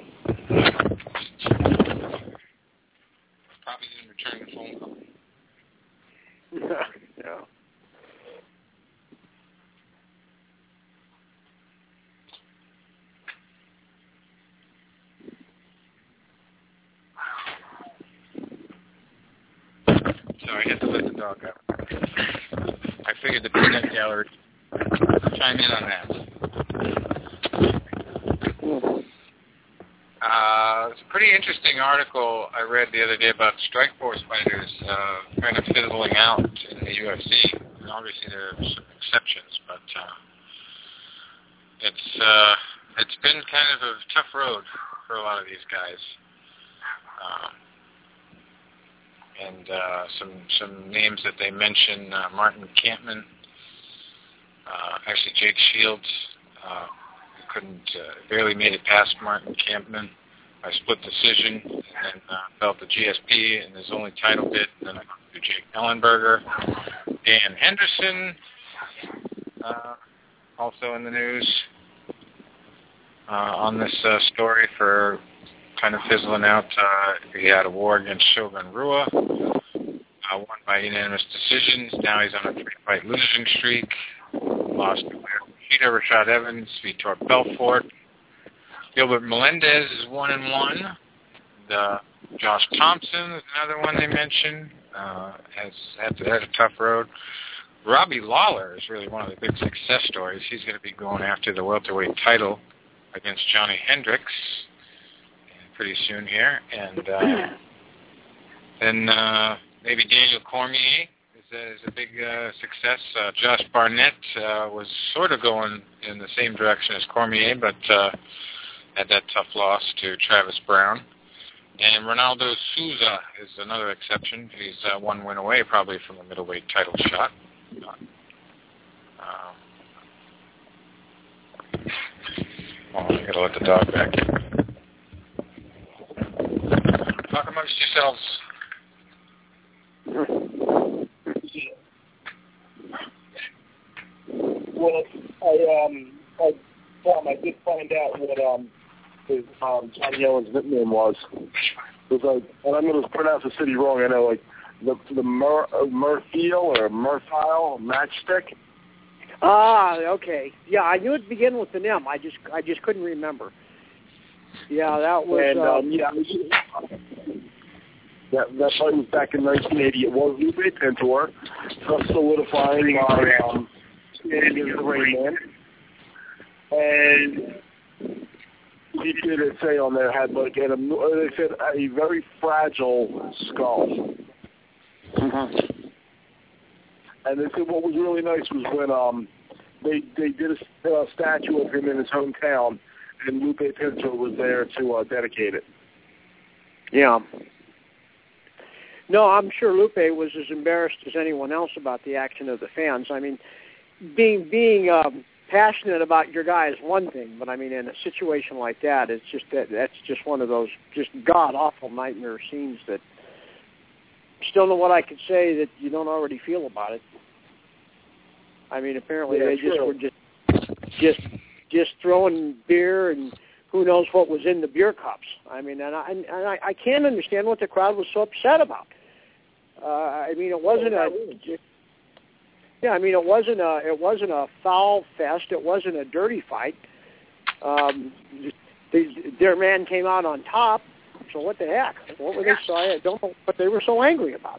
Probably didn't return the phone call. Yeah. Sorry, I had to let the dog out. I figured the peanut gallery would chime in on that. It's a pretty interesting article I read the other day about Strikeforce fighters kind of fizzling out in the UFC. And obviously there are some exceptions, but it's been kind of a tough road for a lot of these guys. And some names that they mention, Martin Kampman, actually Jake Shields, barely made it past Martin Kampman by split decision, and felt the GSP in his only title bid, and then I got to Jake Ellenberger. Dan Henderson, also in the news on this story for kind of fizzling out. He had a war against Shogun Rua, won by unanimous decisions. Now he's on a 3-fight losing streak. Lost to Kushida, Rashad Evans, Vitor Belfort. Gilbert Melendez is 1-1. Josh Thompson is another one they mentioned. Has had a tough road. Robbie Lawler is really one of the big success stories. He's going to be going after the welterweight title against Johnny Hendricks pretty soon here, and then maybe Daniel Cormier is a big success. Josh Barnett was sort of going in the same direction as Cormier, but had that tough loss to Travis Brown. And Ronaldo Souza is another exception. He's 1 win away probably from a middleweight title shot. I gotta let the dog back in. Talk amongst yourselves. Well, Tom, I did find out what his Johnny Owen's nickname was. It was like, and I'm going to pronounce the city wrong. I know, like the Murthiel or Murthile matchstick. Ah, okay. Yeah, I knew it began with an M. I just couldn't remember. Yeah, that was. And that fight was back in 1980. It was Lupe Pintor, thus solidifying my standing as the Rain Man. And he did say on there had like they said a very fragile skull. Mm-hmm. And they said what was really nice was when they did a statue of him in his hometown, and Lupe Pintor was there to dedicate it. Yeah. No, I'm sure Lupe was as embarrassed as anyone else about the action of the fans. I mean, being passionate about your guy is one thing, but I mean, in a situation like that, it's just that's just one of those just god-awful nightmare scenes that still know what I could say that you don't already feel about it. I mean, apparently they just were just throwing beer and who knows what was in the beer cups. I mean, and I can't understand what the crowd was so upset about. I mean, it wasn't it wasn't a foul fest. It wasn't a dirty fight. Their man came out on top. So what the heck? What were they so? I don't know what they were so angry about.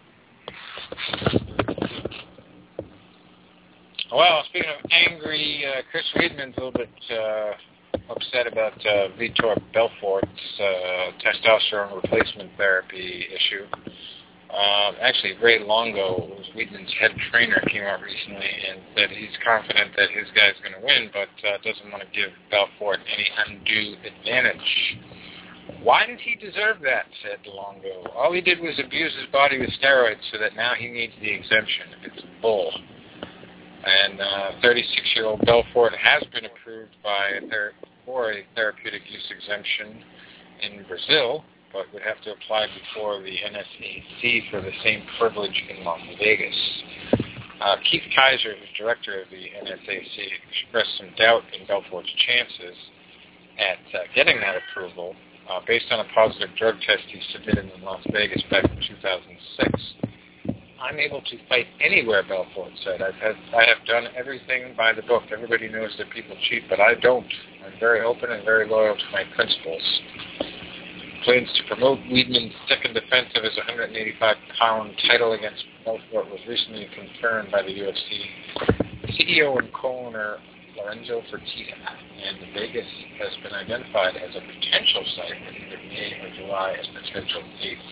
Well, speaking of angry, Chris Weidman's a little bit upset about Vitor Belfort's testosterone replacement therapy issue. Actually, Ray Longo, who's Weidman's head trainer, came out recently and said he's confident that his guy's going to win, but doesn't want to give Belfort any undue advantage. Why did he deserve that, said Longo. All he did was abuse his body with steroids so that now he needs the exemption. It's bull. And 36-year-old Belfort has been approved for a therapeutic use exemption in Brazil, but would have to apply before the NSAC for the same privilege in Las Vegas. Keith Kaiser, who's director of the NSAC, expressed some doubt in Belfort's chances at getting that approval based on a positive drug test he submitted in Las Vegas back in 2006. I'm able to fight anywhere, Belfort said. I have done everything by the book. Everybody knows that people cheat, but I don't. I'm very open and very loyal to my principles. Plans to promote Weidman's second defense of his 185-pound title against Belfort was recently confirmed by the UFC CEO and co-owner Lorenzo Fertitta, and Vegas has been identified as a potential site for either May or July as potential dates.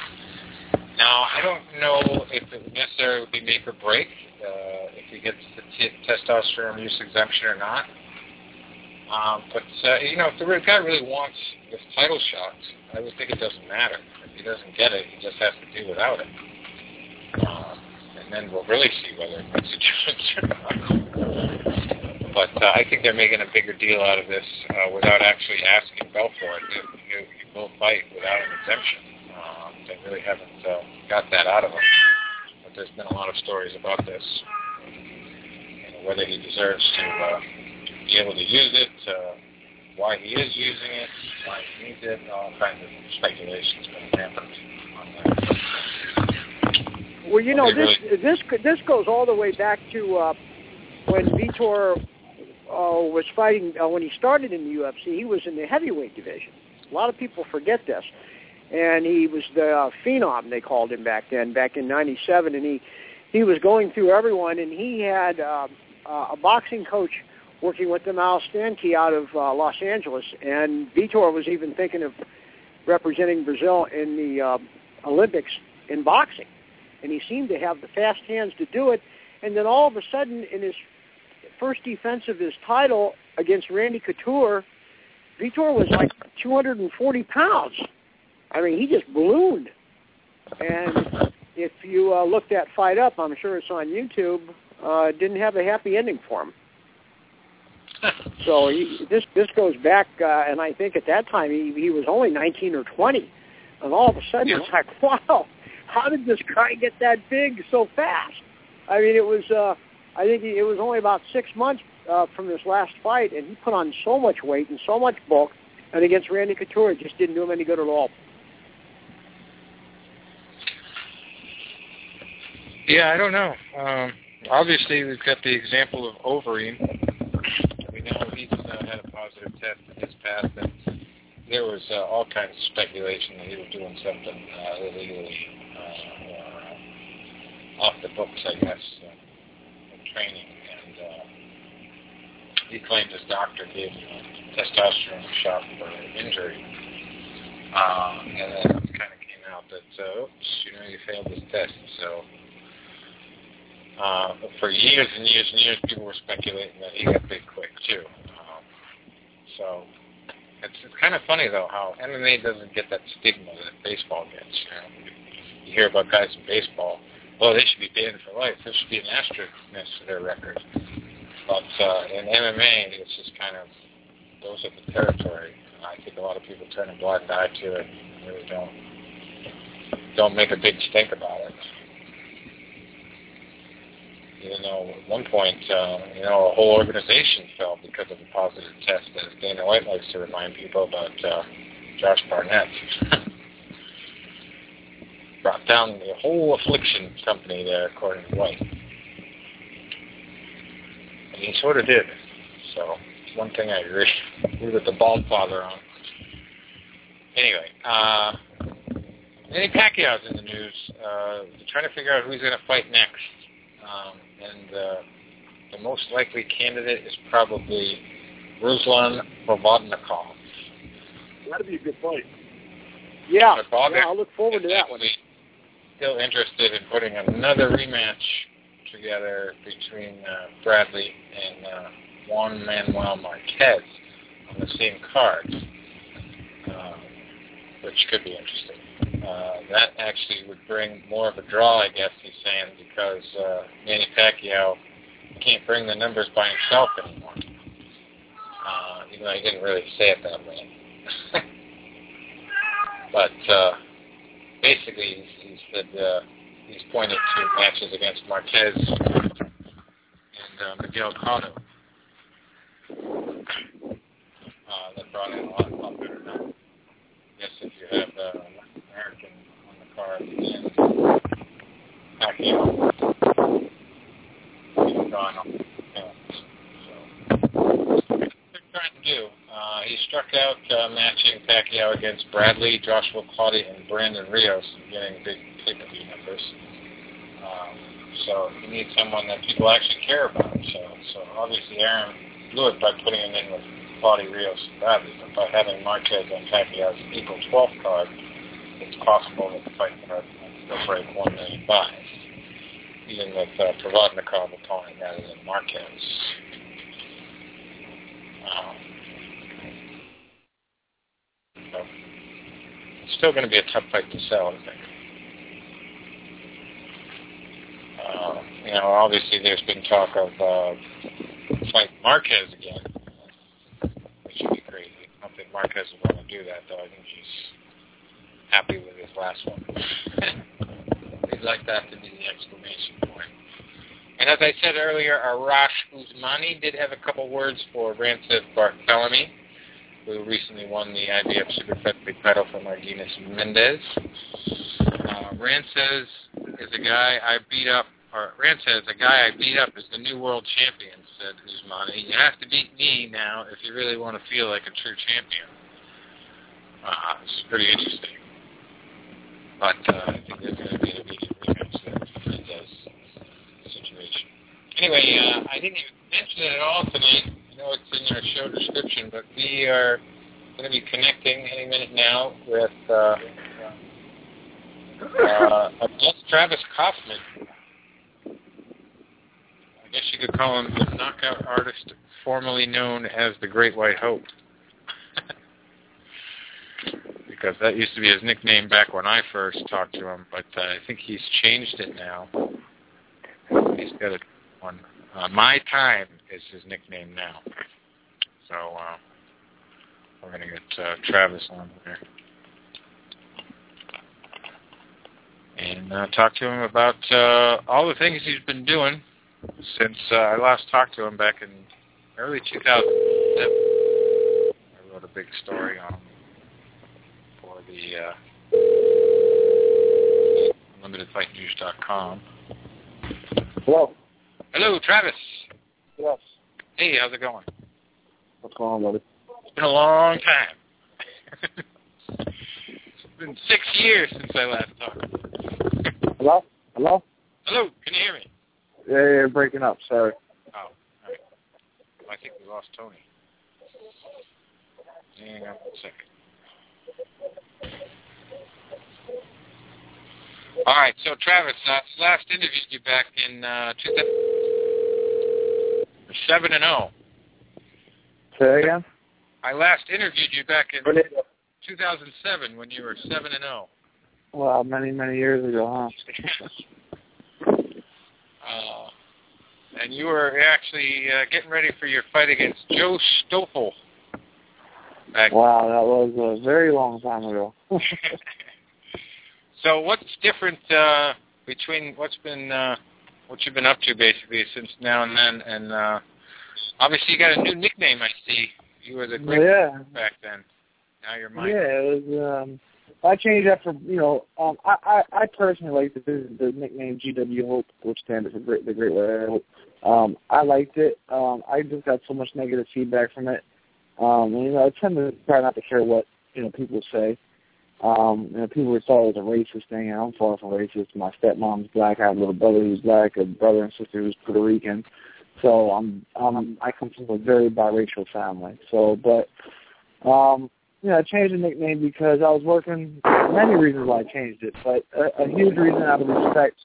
Now, I don't know if it necessarily would be make or break if he gets the testosterone use exemption or not. But if the guy really wants this title shot, I would think it doesn't matter. If he doesn't get it, he just has to do without it. And then we'll really see whether it makes a difference or not. But I think they're making a bigger deal out of this without actually asking Belfort if he will fight without an exemption. They really haven't got that out of him. But there's been a lot of stories about this. Whether he deserves to be able to use it, why he is using it, why he needs it, and all kinds of speculations been rampant on that. Well, this goes all the way back to when Vitor was fighting, when he started in the UFC, he was in the heavyweight division. A lot of people forget this. And he was the Phenom, they called him back then, back in 97. And he was going through everyone, and he had a boxing coach working with him, Al Stanke, out of Los Angeles. And Vitor was even thinking of representing Brazil in the Olympics in boxing. And he seemed to have the fast hands to do it. And then all of a sudden, in his first defense of his title against Randy Couture, Vitor was like 240 pounds. I mean, he just ballooned. And if you look that fight up, I'm sure it's on YouTube, didn't have a happy ending for him. So this goes back, and I think at that time he was only 19 or 20. And all of a sudden it's like, wow, how did this guy get that big so fast? I mean, it was, I think it was only about 6 months from his last fight, and he put on so much weight and so much bulk, and against Randy Couture, it just didn't do him any good at all. Yeah, I don't know. Obviously, we've got the example of Overeem. We know he's had a positive test in his past, and there was all kinds of speculation that he was doing something illegally off the books, I guess, in training. And he claimed his doctor gave him a testosterone shot for injury. And then it kind of came out that, he failed his test. So for years and years and years, people were speculating that he got big quick, too. So it's kind of funny, though, how MMA doesn't get that stigma that baseball gets. You hear about guys in baseball, they should be banned for life. There should be an asterisk next to their record. But in MMA, it's just kind of goes with the territory. I think a lot of people turn a blind eye to it and really don't make a big stink about it. Even though at one point, a whole organization fell because of a positive test, as Dana White likes to remind people about Josh Barnett. Brought down the whole affliction company there, according to White. And he sort of did. So, one thing I agree with the bald father on. Anyway, Manny Pacquiao's in the news. Trying to figure out who's going to fight next. And the most likely candidate is probably Ruslan Provodnikov. That'd be a good fight. Yeah, I'll look forward to that one. Still interested in putting another rematch together between Bradley and Juan Manuel Marquez on the same card, which could be interesting. That actually would bring more of a draw, I guess he's saying, because Manny Pacquiao can't bring the numbers by himself anymore. Even though he didn't really say it that way. But basically, he said he's pointed to matches against Marquez and Miguel Cotto. That brought in a lot of popular now. I guess if you have American on the card and Pacquiao, he's gone off the films. So, what they're trying to do, he struck out matching Pacquiao against Bradley, Joshua Clottey, and Brandon Rios, getting big pay-per-view numbers. So you need someone that people actually care about. So obviously Aaron blew it by putting him in with Clottey, Rios, and Bradley, but by having Marquez and Pacquiao's equal 12th card, it's possible that the fight card will break 1 million buys, even with Provodnikov opponent rather than Marquez. So it's still going to be a tough fight to sell, I think. Obviously there's been talk of fight Marquez again, which would be crazy. I don't think Marquez would want to do that, though. I think he's happy with his last one. He'd like that to be the exclamation point. And as I said earlier, Arash Usmani did have a couple words for Rances Barthelemy, who recently won the IBF Super Featherweight title from Martinez Mendez. Rances is a guy I beat up is the new world champion, said Usmani. You have to beat me now if you really want to feel like a true champion. It's pretty interesting. But I think there's going to be an immediate rematch there for Mendez situation. Anyway, I didn't even mention it at all tonight. I know it's in our show description, but we are going to be connecting any minute now with Travis Kaufman. I guess you could call him the knockout artist formerly known as the Great White Hope. Because that used to be his nickname back when I first talked to him, but I think he's changed it now. He's got a one. My Time is his nickname now. So we're going to get Travis on here. And talk to him about all the things he's been doing since I last talked to him back in early 2007. I wrote a big story on him for the UnlimitedFightNews.com. Hello. Hello, Travis. Yes. Hey, how's it going? What's going on, buddy? It's been a long time. It's been 6 years since I last talked. Hello? Hello? Hello, can you hear me? Yeah, you're breaking up. Sorry. Oh, all right. Well, I think we lost Tony. Hang on a second. All right, so Travis, last interviewed you back in 7-0. Say again? I last interviewed you back in 2007 when you were 7-0. Wow, many, many years ago, huh? And you were actually getting ready for your fight against Joe Stoffel. Wow, that was a very long time ago. So what's different between what you've been up to basically since now and then? And obviously you got a new nickname, I see. You were the great back then. Now you're mine. Yeah, it was. I changed that for I personally like the nickname GW Hope, which stands for the Great Warrior Hope. I liked it. I just got so much negative feedback from it. I tend to try not to care what people say. People thought it was a racist thing, and I'm far from racist. My stepmom's black. I have a little brother who's black, a brother and sister who's Puerto Rican. So I come from a very biracial family. So, but I changed the nickname because I was working. Many reasons why I changed it, but a huge reason out of respect.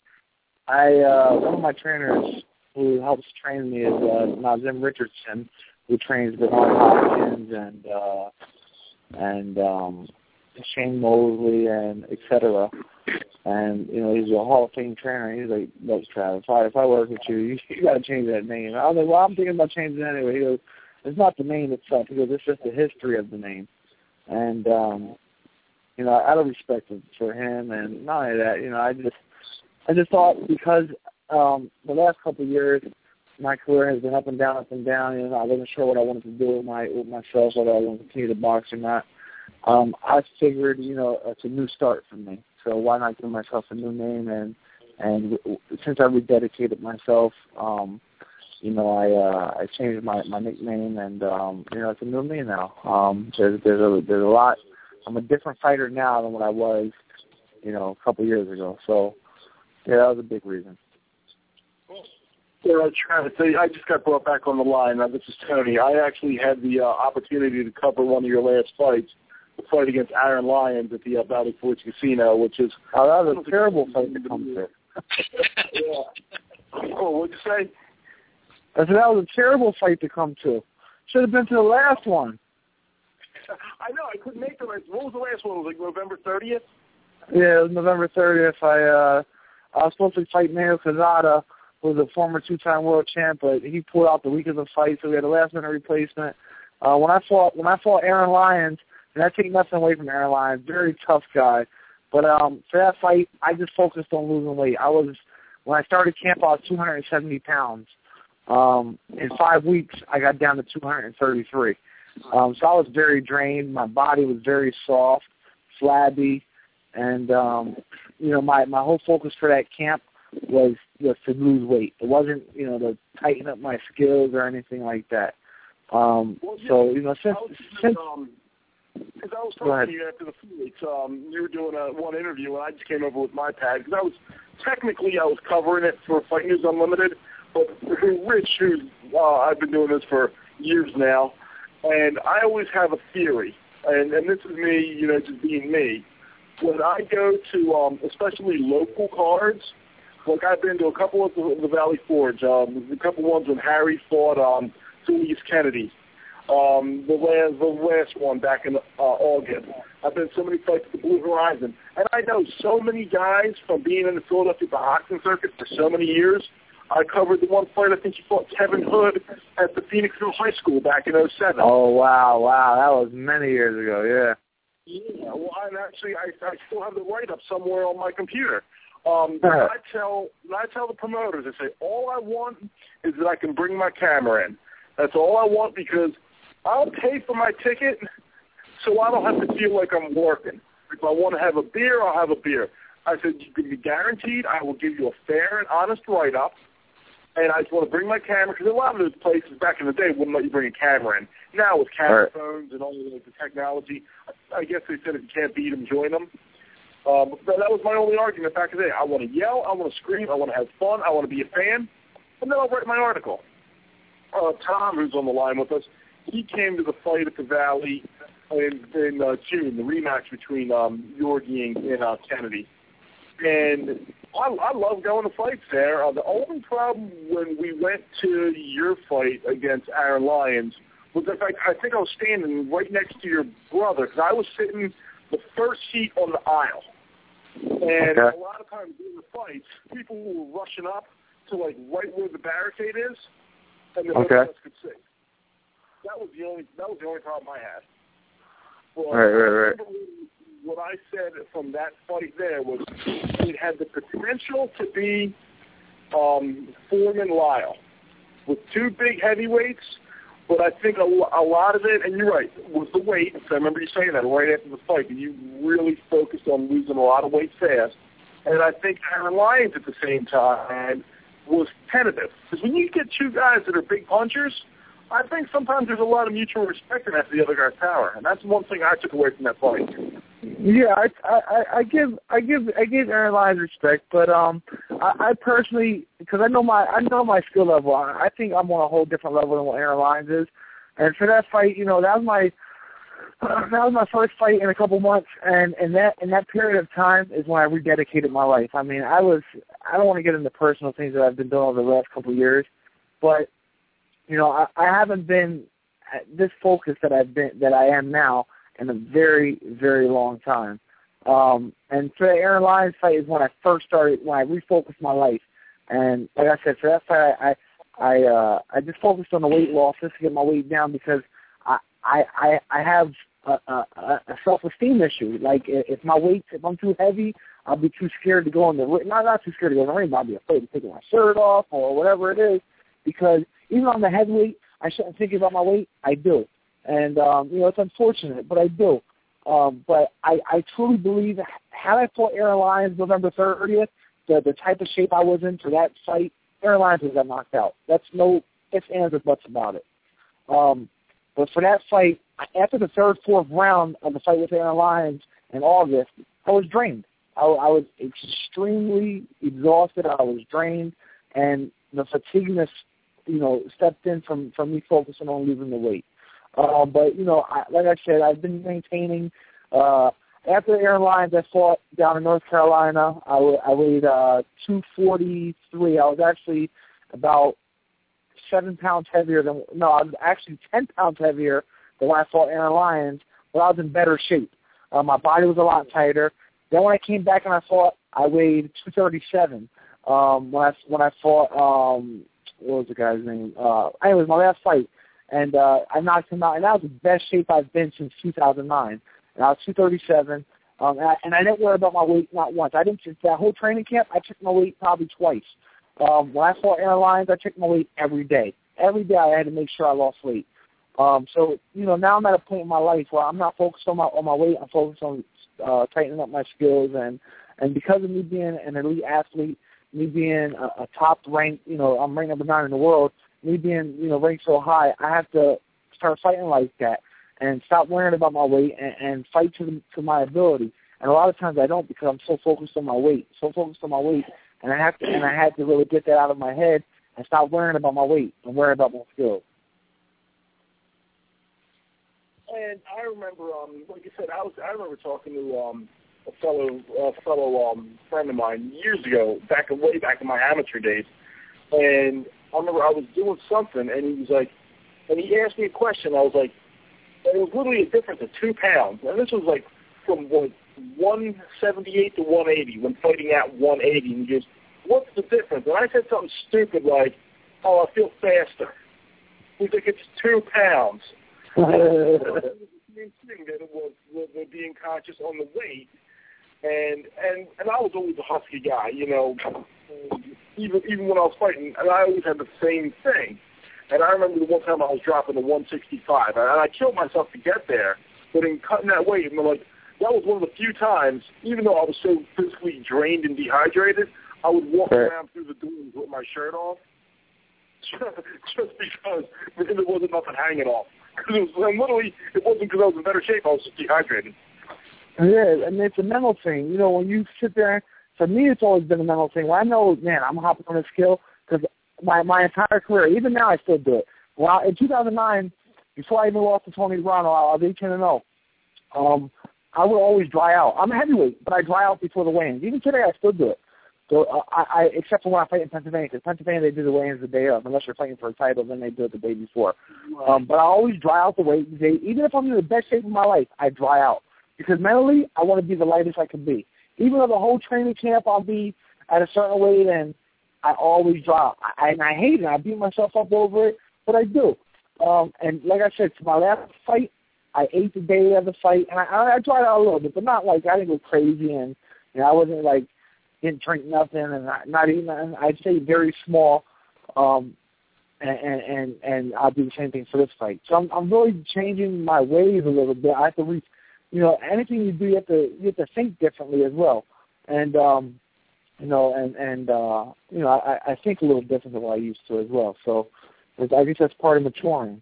One of my trainers who helps train me is Nazim Richardson, who trains Bernard Hopkins and Shane Mosley and etc. And he's a Hall of Fame trainer. He's like, "Look, Travis, if I work with you got to change that name." I was like, "Well, I'm thinking about changing it anyway." He goes, "It's not the name itself." He goes, "It's just the history of the name." And out of respect for him, and not only that, I just thought because the last couple of years my career has been up and down. I wasn't sure what I wanted to do with myself, whether I wanted to continue to box or not. I figured, it's a new start for me. So why not give myself a new name? And since I rededicated myself, I changed my nickname, and it's a new me now. There's a lot. I'm a different fighter now than what I was, a couple years ago. So yeah, that was a big reason. Yeah, Travis, I just got brought back on the line. This is Tony. I actually had the opportunity to cover one of your last fights, the fight against Aaron Lyons at the Valley Forge Casino, which is... Oh, that was a terrible fight to come to. Yeah. Oh, what'd you say? I said that was a terrible fight to come to. Should have been to the last one. I know, I couldn't make the last. What was the last one? Was it like November 30th? Yeah, it was November 30th. I was supposed to fight Mayo Cazada, who was a former two-time world champ, but he pulled out the week of the fight, so we had a last-minute replacement. When I fought Aaron Lyons, and I take nothing away from Aaron Lyons, very tough guy, but for that fight, I just focused on losing weight. When I started camp, I was 270 pounds. In 5 weeks, I got down to 233. So I was very drained. My body was very soft, flabby, and my whole focus for that camp was to lose weight. It wasn't to tighten up my skills or anything like that. Since because I was talking to you after the fight, you were doing one interview, and I just came over with my pad because I was covering it for Fight News Unlimited, but Rich, I've been doing this for years now, and I always have a theory, and this is me, just being me. When I go to, especially local cards, like I've been to a couple of the Valley Forge, a couple ones when Harry fought Julius Kennedy, the last one back in August. I've been to so many fights at the Blue Horizon, and I know so many guys from being in the Philadelphia boxing circuit for so many years. I covered the one fight, I think he fought Kevin Hood at the Phoenixville High School back in 2007. Oh, wow, that was many years ago, yeah. Yeah, well, I still have the write-up somewhere on my computer. I tell the promoters, I say, all I want is that I can bring my camera in. That's all I want, because I'll pay for my ticket so I don't have to feel like I'm working. If I want to have a beer, I'll have a beer. I said, you can be guaranteed I will give you a fair and honest write-up, and I just want to bring my camera, because a lot of those places back in the day wouldn't let you bring a camera in. Now with camera phones and all the technology, I guess they said if you can't beat them, join them. But that was my only argument back in the day. I want to yell, I want to scream, I want to have fun, I want to be a fan, and then I'll write my article. Tom, who's on the line with us, he came to the fight at the Valley in June, the rematch between Yorgi and Kennedy. And I love going to fights there. The only problem when we went to your fight against Aaron Lyons was the fact I think I was standing right next to your brother, because I was sitting the first seat on the aisle. And a lot of times during the fights, people were rushing up to like right where the barricade is, and the rest of us could see. That was the only problem I had. But right. What I said from that fight there was it had the potential to be Foreman-Lyle with two big heavyweights, but I think a lot of it, and you're right, was the weight. So I remember you saying that right after the fight, that you really focused on losing a lot of weight fast. And I think Aaron Lyons at the same time was tentative. Because when you get two guys that are big punchers, I think sometimes there's a lot of mutual respect in that for the other guy's power, and that's one thing I took away from that fight. Yeah, I give Aaron Lyons respect, but I personally, because I know my skill level, I think I'm on a whole different level than what Aaron Lyons is, and for that fight, that was my first fight in a couple months, and in that period of time is when I rededicated my life. I mean, I don't want to get into personal things that I've been doing over the last couple of years, but I haven't been this focused that I am now in a very, very long time. And for the Aaron Lyons fight is when I first started, when I refocused my life. And like I said, for that fight, I just focused on the weight loss just to get my weight down, because I have a self-esteem issue. Like if I'm too heavy, I'll be too scared to go in the ring. Not too scared to go in the ring, but I'll be afraid of taking my shirt off or whatever it is, because even on the heavyweight, I shouldn't think about my weight. I do. And, it's unfortunate, but I do. But I truly believe had I fought Aaron Lyons November 30th, the type of shape I was in for that fight, Aaron Lyons would have got knocked out. That's no ifs, ands, or buts about it. But for that fight, after the third, fourth round of the fight with Aaron Lyons in August, I was drained. I was extremely exhausted. I was drained, and the fatigueness stepped in from me focusing on losing the weight. But, like I said, I've been maintaining. After Aaron Lyons, I fought down in North Carolina. I weighed 243. I was actually about 7 pounds heavier I was actually 10 pounds heavier than when I fought Aaron Lyons, but I was in better shape. My body was a lot tighter. Then when I came back and I fought, I weighed 237. When I fought, what was the guy's name? Anyways, my last fight, and I knocked him out, and that was the best shape I've been since 2009. And I was 237, and I didn't worry about my weight not once. I didn't. That whole training camp, I checked my weight probably twice. When I fought Aaron Lyons, I checked my weight every day. Every day I had to make sure I lost weight. So now I'm at a point in my life where I'm not focused on my weight. I'm focused on tightening up my skills, and because of me being an elite athlete, me being a top ranked, I'm ranked number 9 in the world, me being, ranked so high, I have to start fighting like that and stop worrying about my weight and fight to my ability. And a lot of times I don't, because I'm so focused on my weight, and I had to really get that out of my head and stop worrying about my weight and worry about my skills. And I remember, like I said, I remember talking to a fellow friend of mine years ago, way back in my amateur days, and I remember I was doing something, and he was like, and he asked me a question. I was like, it was literally a difference of 2 pounds, and this was like from 178 to 180 when fighting at 180, and he goes, what's the difference? And I said something stupid like, oh, I feel faster. He's like, it's 2 pounds. The main thing that it was being conscious on the weight, and I was always a husky guy, even when I was fighting, and I always had the same thing. And I remember the one time I was dropping to 165, and I killed myself to get there. But in cutting that weight, and like that was one of the few times, even though I was so physically drained and dehydrated, I would walk around through the doors with my shirt off, just because there wasn't nothing hanging off. Because it wasn't because I was in better shape. I was just dehydrated. Yeah, and it's a mental thing. You know, when you sit there, for me, it's always been a mental thing. When I know, man, I'm hopping on a skill because my entire career, even now, I still do it. Well, in 2009, before I even lost to Tony Toronto, I was 18-0. I would always dry out. I'm a heavyweight, but I dry out before the weigh-ins. Even today, I still do it. So I except for when I fight in Pennsylvania, because Pennsylvania they do the weigh-ins the day of. Unless you're fighting for a title, then they do it the day before. But I always dry out the weight. Even if I'm in the best shape of my life, I dry out because mentally I want to be the lightest I can be. Even though the whole training camp I'll be at a certain weight, and I always dry out. And I hate it. I beat myself up over it, but I do. And like I said, to my last fight, I ate the day of the fight, and I dried out a little bit, but not like I didn't go crazy, and I wasn't like didn't drink nothing, and not even. I'd say very small, and I'll do the same thing for this fight. So I'm really changing my ways a little bit. I have to anything you do, you have to think differently as well, and I think a little different than what I used to as well. So I guess that's part of maturing.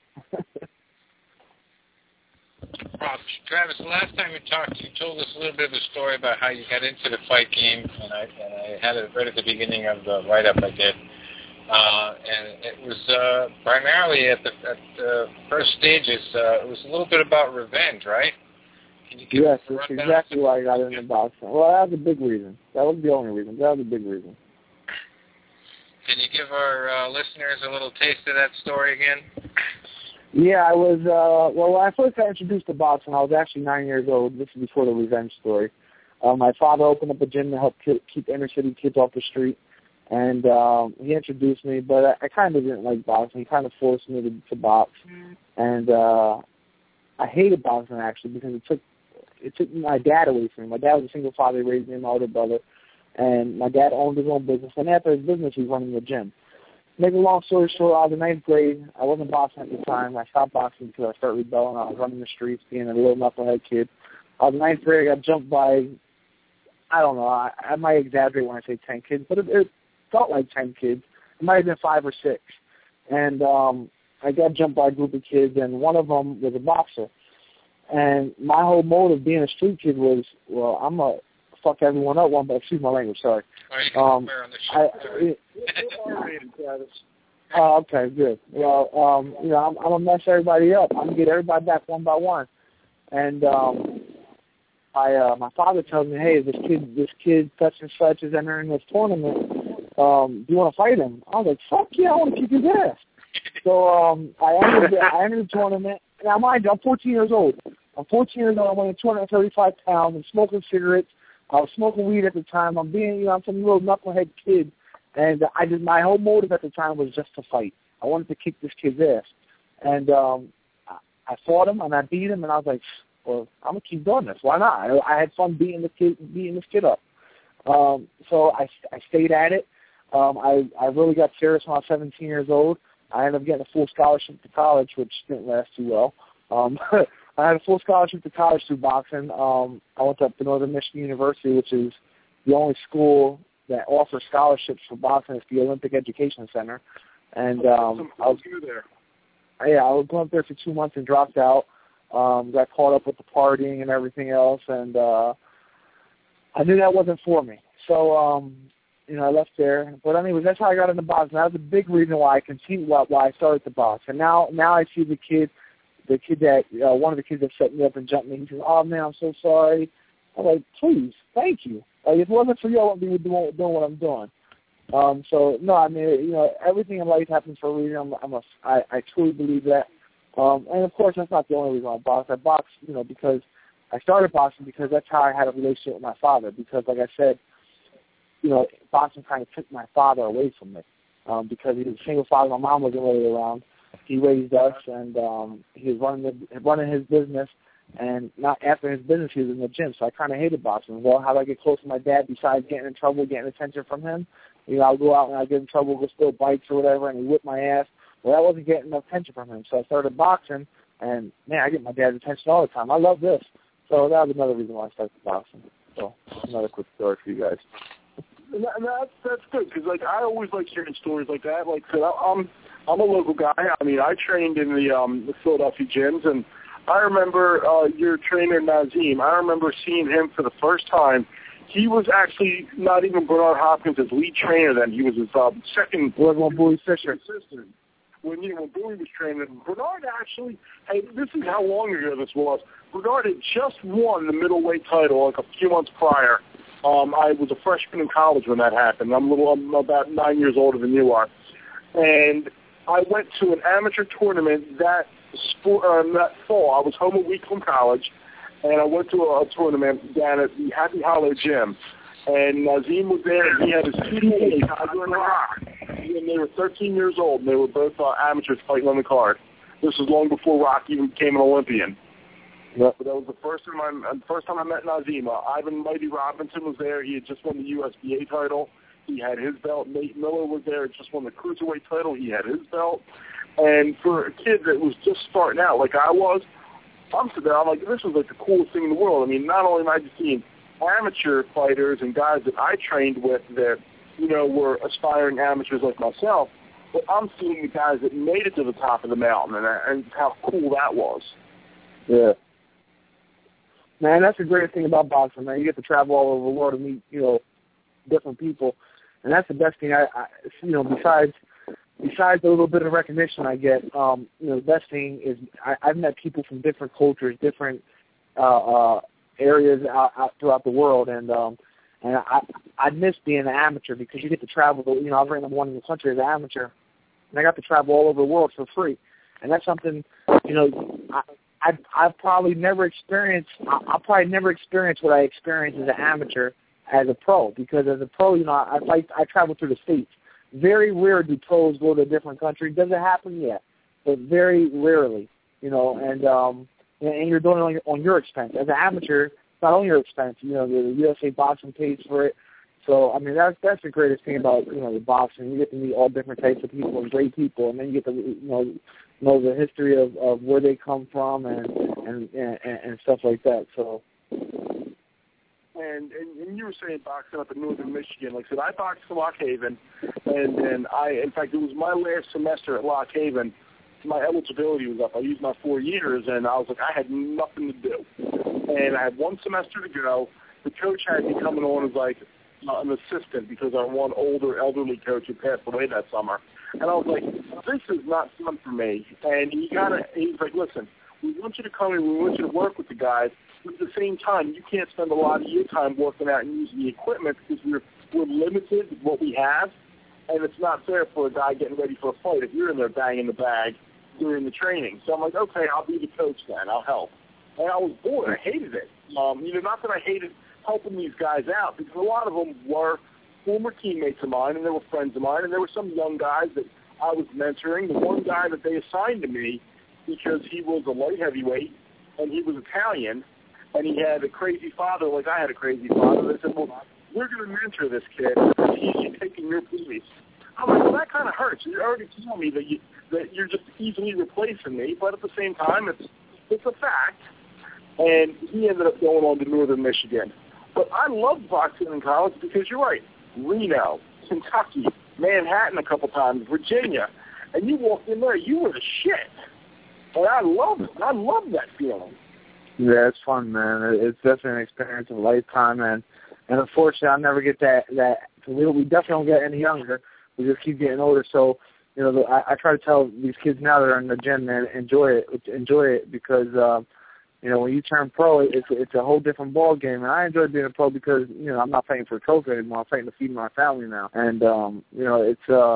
Travis, the last time we talked, you told us a little bit of a story about how you got into the fight game, and I had it right at the beginning of the write-up I did. And it was primarily at the first stages, it was a little bit about revenge, right? Can you yes, that's exactly why I got into boxing. Well, that was a big reason. That wasn't the only reason. That was a big reason. Can you give our listeners a little taste of that story again? Yeah, I was, when I first got introduced to boxing, I was actually 9 years old. This is before the revenge story. My father opened up a gym to help keep inner-city kids off the street, and he introduced me, but I kind of didn't like boxing. He kind of forced me to box, and I hated boxing, actually, because it took my dad away from me. My dad was a single father. He raised me and my older brother, and my dad owned his own business, and after his business, he was running the gym. Make a long story short, I was in 9th grade. I wasn't boxing at the time. I stopped boxing because I started rebelling. I was running the streets, being a little knucklehead kid. I was in 9th grade. I got jumped by, I don't know, I might exaggerate when I say 10 kids, but it felt like 10 kids. It might have been 5 or 6. And I got jumped by a group of kids, and one of them was a boxer. And my whole motive being a street kid was, well, I'm going to fuck everyone up. But excuse my language, sorry. Okay, good. Well, I'm gonna mess everybody up. I'm gonna get everybody back one by one. And my father tells me, hey, this kid such and such is entering this tournament. Do you want to fight him? I was like, fuck yeah, I want to kick his ass. So I entered the tournament. Now, mind you, I'm 14 years old. I'm 14 years old. I'm weighing 235 pounds. I'm smoking cigarettes. I was smoking weed at the time. I'm some little knucklehead kid, and my whole motive at the time was just to fight. I wanted to kick this kid's ass, and I fought him and I beat him, and I was like, well, I'm gonna keep doing this. Why not? I had fun beating this kid up. So I stayed at it. I really got serious when I was 17 years old. I ended up getting a full scholarship to college, which didn't last too well. I had a full scholarship to college through boxing. I went up to Northern Michigan University, which is the only school that offers scholarships for boxing. It's the Olympic Education Center. And I was there. Yeah, I was going up there for 2 months and dropped out. Got caught up with the partying and everything else, and I knew that wasn't for me. So, I left there. But anyways, that's how I got into boxing. That was a big reason why I started to box. And now I see the kid that one of the kids that set me up and jumped me. He says, "Oh man, I'm so sorry." I'm like, "Please, thank you. Like, if it wasn't for you, I wouldn't be doing what I'm doing." So no, I mean, everything in life happens for a reason. I truly believe that. And of course, that's not the only reason I box. I box, because I started boxing because that's how I had a relationship with my father. Because, like I said, boxing kind of took my father away from me. Because he was a single father, my mom wasn't really around. He raised us, and he was running his business. And not after his business, he was in the gym. So I kind of hated boxing. Well, how do I get close to my dad besides getting in trouble, getting attention from him? I'll go out and I'll get in trouble with steal bikes or whatever, and he whip my ass. Well, I wasn't getting enough attention from him, so I started boxing, and, man, I get my dad's attention all the time. I love this. So that was another reason why I started boxing. So another quick story for you guys. And that's good, because, like, I always like hearing stories like that. Like, so I'm a local guy. I mean, I trained in the Philadelphia gyms, and I remember your trainer, Nazim. I remember seeing him for the first time. He was actually not even Bernard Hopkins' lead trainer then. He was his second. Was on Bowie Fisher. Assistant. When Bowie was training, Bernard actually, hey, this is how long ago this was. Bernard had just won the middleweight title like a few months prior. I was a freshman in college when that happened. I'm about 9 years older than you are. And I went to an amateur tournament that fall. I was home a week from college, and I went to a tournament down at the Happy Hollow Gym. And Nazim was there, and he had his teammate, Tiger and Rock. And they were 13 years old, and they were both amateurs fighting on the card. This was long before Rock even became an Olympian. Yep. But that was the first time I met Nazim. Ivan Mighty Robinson was there. He had just won the USBA title. He had his belt. Nate Miller was there. Just won the cruiserweight title. He had his belt. And for a kid that was just starting out like I was, I'm sitting there, I'm like, this was like the coolest thing in the world. I mean, not only am I just seeing amateur fighters and guys that I trained with that, you know, were aspiring amateurs like myself, but I'm seeing the guys that made it to the top of the mountain, and how cool that was. Yeah. Man, that's the greatest thing about boxing, man. You get to travel all over the world and meet, you know, different people. And that's the best thing I you know, besides the little bit of recognition I get, you know, the best thing is I've met people from different cultures, different areas out throughout the world, and I miss being an amateur because you get to travel. You know, I was ranked number one in the country as an amateur, and I got to travel all over the world for free. And that's something, you know, I've probably never experienced. I'll probably never experience what I experienced as an amateur as a pro, because as a pro, you know, I travel through the states. Very rare do pros go to a different country. Doesn't happen yet, but very rarely, you know. And you're doing it on your expense. As an amateur, it's not on your expense. You know, the USA Boxing pays for it. So, I mean, that's the greatest thing about, you know, the boxing. You get to meet all different types of people and great people, and then you get to, you know the history of where they come from and stuff like that. So. And you were saying boxing up in northern Michigan. Like I said, I boxed in Lock Haven, and in fact, it was my last semester at Lock Haven. My eligibility was up. I used my 4 years, and I was like, I had nothing to do. And I had one semester to go. The coach had me coming on as like an assistant because our one older elderly coach had passed away that summer. And I was like, this is not fun for me. And he was like, listen, we want you to come in, we want you to work with the guys. But at the same time, you can't spend a lot of your time working out and using the equipment because we're limited with what we have, and it's not fair for a guy getting ready for a fight if you're in there banging the bag during the training. So I'm like, okay, I'll be the coach then. I'll help. And I was bored. I hated it. You know, not that I hated helping these guys out, because a lot of them were former teammates of mine, and they were friends of mine, and there were some young guys that I was mentoring. The one guy that they assigned to me, because he was a light heavyweight, and he was Italian, and he had a crazy father like I had a crazy father. They said, well, we're going to mentor this kid because he's taking your place. I'm like, well, that kind of hurts. You're already telling me that you're just easily replacing me, but at the same time, it's a fact. And he ended up going on to Northern Michigan. But I loved boxing in college because you're right. Reno, Kentucky, Manhattan a couple times, Virginia. And you walked in there, you were the shit. And I loved it. I loved that feeling. Yeah, it's fun, man. It's definitely an experience of a lifetime, and unfortunately, I'll never get that. We definitely don't get any younger. We just keep getting older. So, you know, I try to tell these kids now that are in the gym, man, enjoy it because, you know, when you turn pro, it's a whole different ball game. And I enjoy being a pro because, you know, I'm not fighting for a trophy anymore. I'm fighting to feed my family now, and you know,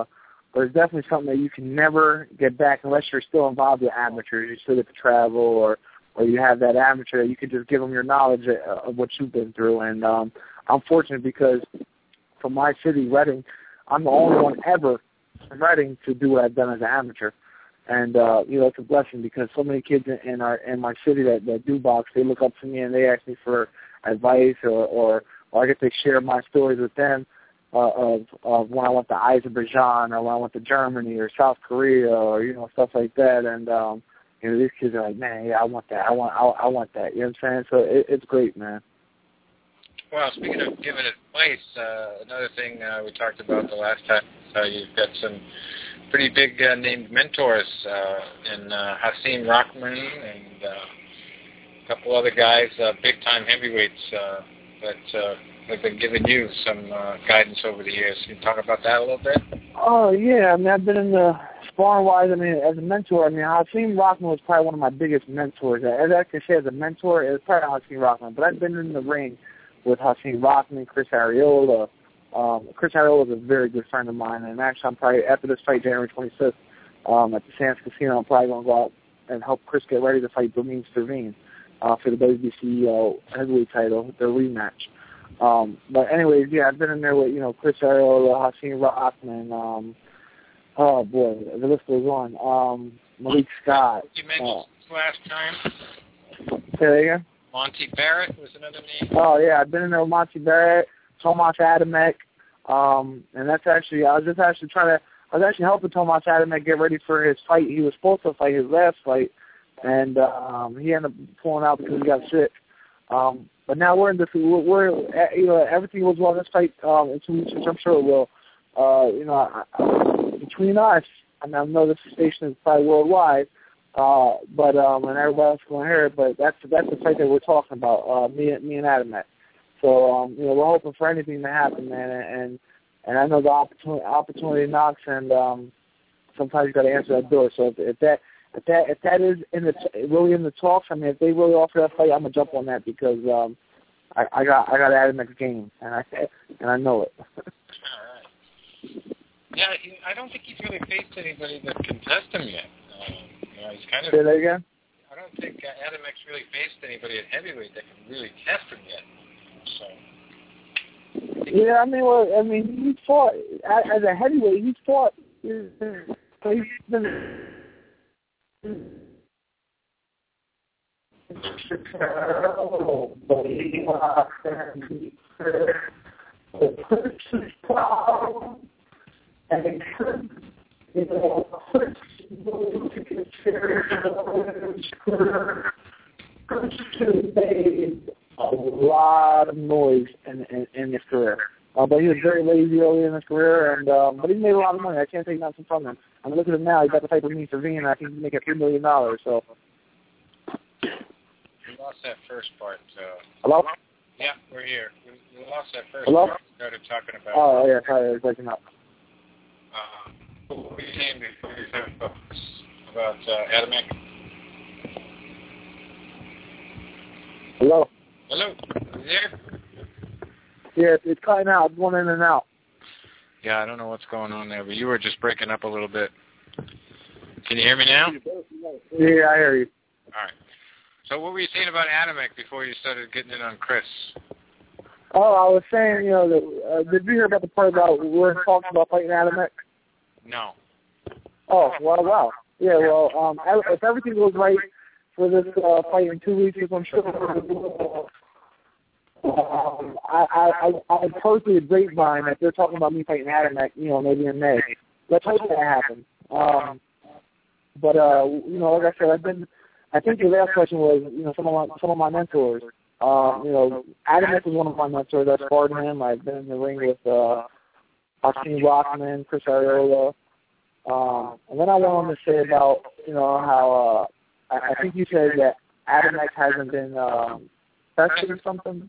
but it's definitely something that you can never get back unless you're still involved with amateurs. You still get to travel, or you have that amateur, you can just give them your knowledge of what you've been through. And I'm fortunate because from my city, Reading, I'm the only one ever in Reading to do what I've done as an amateur. And, you know, it's a blessing because so many kids in my city that do box, they look up to me and they ask me for advice or I get to share my stories with them. of when I went to Azerbaijan or when I went to Germany or South Korea or stuff like that. And these kids are like, man, yeah, I want that. I want that. You know what I'm saying? So it's great, man. Well, speaking of giving advice, another thing we talked about the last time is how you've got some pretty big named mentors in Hasim Rahman and a couple other guys, big-time heavyweights that have been giving you some guidance over the years. Can you talk about that a little bit? Oh, yeah. I mean, I've been in the sparring-wise, as a mentor, Hasim Rahman was probably one of my biggest mentors. As I can say, as a mentor, it was probably Hasim Rahman. But I've been in the ring with Hasim Rahman, Chris Arreola. Chris Arreola is a very good friend of mine, and actually I'm probably, after this fight, January 25th, at the Sands Casino, I'm probably going to go out and help Chris get ready to fight Dominique Stervin for the WBC heavyweight title, their rematch. But anyways, yeah, I've been in there with, Chris Arreola, Hasim Rahman, oh boy, the list goes on. Malik Scott. You mentioned last time. Say that again? Monty Barrett was another name. Oh yeah, I've been in there with Monty Barrett, Tomas Adamek, and that's actually I was actually helping Tomas Adamek get ready for his fight. He was supposed to fight his last fight, and he ended up pulling out because he got sick. But now we're everything was well in this fight in 2 weeks, which I'm sure it will. Between us, I know this station is probably worldwide. But and everybody else going to hear it, but that's the fight that we're talking about, me and Adamek. So we're hoping for anything to happen, man, and I know the opportunity knocks, and sometimes you got to answer that door. So if that is really in the talks, if they really offer that fight, I'm gonna jump on that because I got Adamek's game, and I know it. All right. Yeah, I don't think he's really faced anybody that can test him yet. He's kind of. Say that again? I don't think Adamek's really faced anybody at heavyweight that can really test him yet. So. Yeah, he fought as a heavyweight. He fought. He's been. Made a lot of noise in his career. But he was very lazy early in his career, and but he made a lot of money. I can't take nothing from him. Look at him now. He's about to fight with Stervin, and I think he's making $3 million. So. We lost that first part. Hello? Yeah, we're here. We lost that first Hello? part. We started talking about. Oh yeah, sorry, I was breaking up. What were you saying before you said about Adamek? Hello? Hello? You there? Yeah, it's cutting out. It's going in and out. Yeah, I don't know what's going on there, but you were just breaking up a little bit. Can you hear me now? Yeah, I hear you. All right. So what were you saying about Adamek before you started getting in on Chris? Oh, I was saying, did you hear about the part about we're talking about fighting Adamek? No. Oh, well, wow. Yeah, well, if everything goes right for this fight in 2 weeks, I'm sure. I personally a grapevine that they're talking about me fighting Adamek, maybe in May. Let's hope that happens. But like I said, I think your last question was, some of my mentors. Adamek was one of my mentors. I sparred him. I've been in the ring with Hasim Rahman, Chris Arreola. And then I went on to say about, how I think you said that Adamek hasn't been tested or something.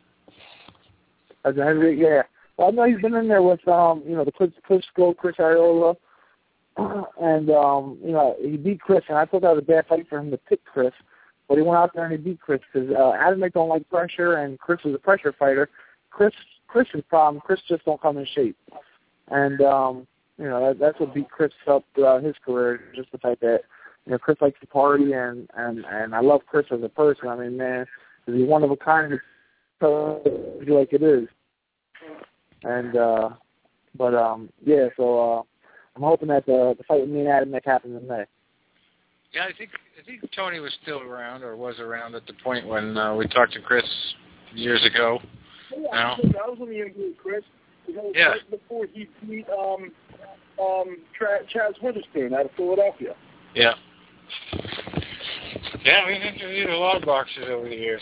As a heavyweight, yeah. Well, I know he's been in there with, the Chris Arreola. And, he beat Chris, and I thought that was a bad fight for him to pick Chris. But he went out there and he beat Chris because Adamek don't like pressure, and Chris is a pressure fighter. Chris's problem, Chris just don't come in shape. And, that's what beat Chris up throughout his career, just the fact that, Chris likes to party, and I love Chris as a person. Man, he's one of a kind to you like it is. And, so I'm hoping that the fight with me and Adamek happens in May. Yeah, I think Tony was still around, or was around at the point when we talked to Chris years ago. Yeah, I was on the interview with Chris. Yeah. Right before he beat Chaz Witherspoon out of Philadelphia. Yeah. Yeah, we've interviewed a lot of boxers over the years.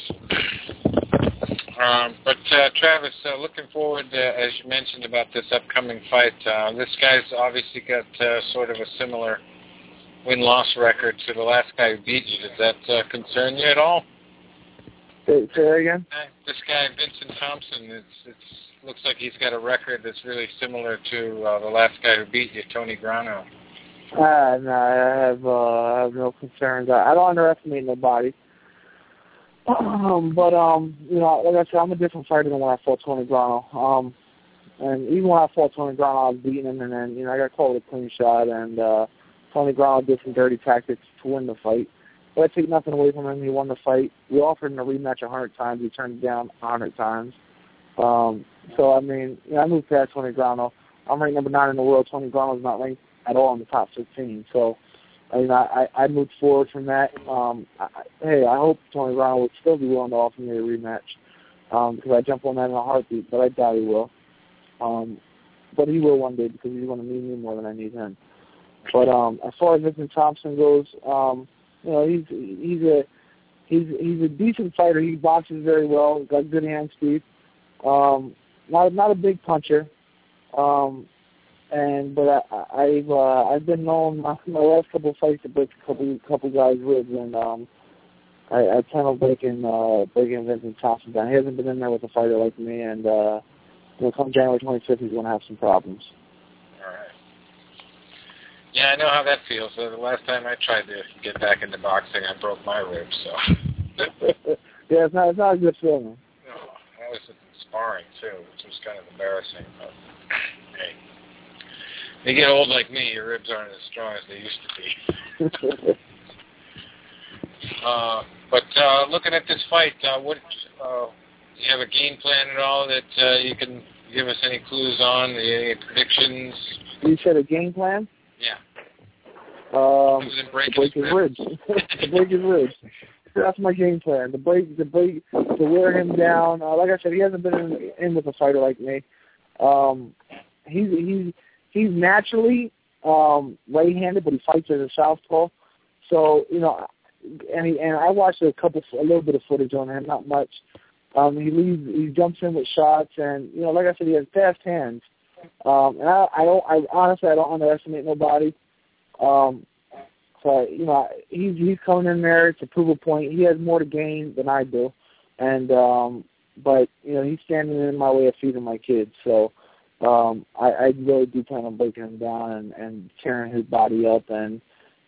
But Travis, looking forward, as you mentioned, about this upcoming fight. This guy's obviously got sort of a similar win-loss record to the last guy who beat you. Does that concern you at all? Say that again? This guy, Vincent Thompson, it looks like he's got a record that's really similar to the last guy who beat you, Tony Grano. No, I have no concerns. I don't underestimate nobody. But you know, like I said, I'm a different fighter than when I fought Tony Grano. And even when I fought Tony Grano, I was beating him, and then, you know, I got called a clean shot, and Tony Grano did some dirty tactics to win the fight. But I take nothing away from him. He won the fight. We offered him a rematch 100 times. He turned it down 100 times. So, I mean, you know, I moved past Tony Grano. I'm ranked number 9 in the world. Tony Grano's not ranked at all in the top 15. So, I mean, I moved forward from that. I hope Tony Grano would still be willing to offer me a rematch because I jump on that in a heartbeat, but I doubt he will. But he will one day because he's going to need me more than I need him. But as far as Vincent Thompson goes, you know, he's a decent fighter. He boxes very well. He's got good hand speed. Not a big puncher. But I've been known my last couple of fights to break a couple guys' ribs, and I plan on breaking Vincent Thompson down. He hasn't been in there with a fighter like me, and you know, come January 25th, he's going to have some problems. All right. Yeah, I know how that feels. The last time I tried to get back into boxing, I broke my ribs. So. Yeah, it's not a good feeling. No, I was sparring too, which was kind of embarrassing. But hey. You get old like me, your ribs aren't as strong as they used to be. But looking at this fight, what do you have a game plan at all that you can give us any clues on? Any predictions? You said a game plan? Yeah. To break his ribs. To break his ribs. That's my game plan. To wear him down. Like I said, he hasn't been in with a fighter like me. He's naturally right-handed, he fights as a southpaw. So, you know, and I watched a little bit of footage on him, not much. He jumps in with shots, and you know, like I said, he has fast hands. And I honestly don't underestimate nobody. So you know, he's coming in there to prove a point. He has more to gain than I do, and but you know, he's standing in my way of feeding my kids. So I really do plan on breaking him down and tearing his body up, and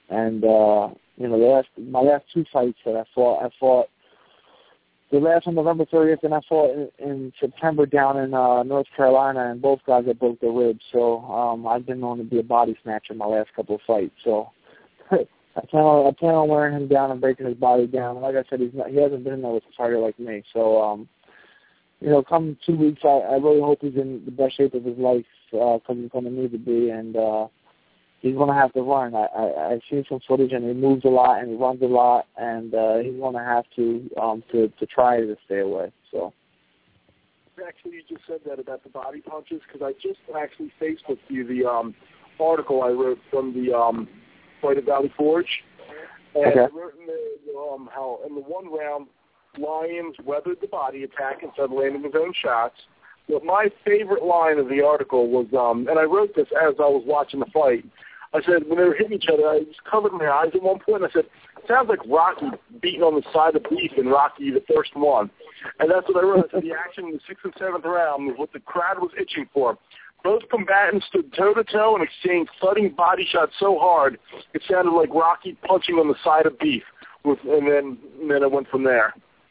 you know, my last 2 fights that I fought the last on November 30th, and I fought in September down in North Carolina, and both guys that broke their ribs. So I've been known to be a body snatcher in my last couple of fights. So I plan on wearing him down and breaking his body down. And like I said, he hasn't been in there with a fighter like me. So you know, come 2 weeks, I really hope he's in the best shape of his life because he's going to need to be, and he's going to have to run. I've seen some footage, and he moves a lot and he runs a lot, and he's going to have to try to stay away. So. Actually, you just said that about the body punches because I just actually Facebooked you the article I wrote from the fight at Valley Forge, and okay. I wrote in there how in the 1 round Lyons weathered the body attack instead of landing his own shots. But my favorite line of the article was, and I wrote this as I was watching the fight. I said, when they were hitting each other, I just covered my eyes at one point. I said, it sounds like Rocky beating on the side of beef in Rocky, the first one. And that's what I wrote. I said, the action in the 6th and 7th round was what the crowd was itching for. Both combatants stood toe-to-toe and exchanged thudding body shots so hard, it sounded like Rocky punching on the side of beef. And then it went from there.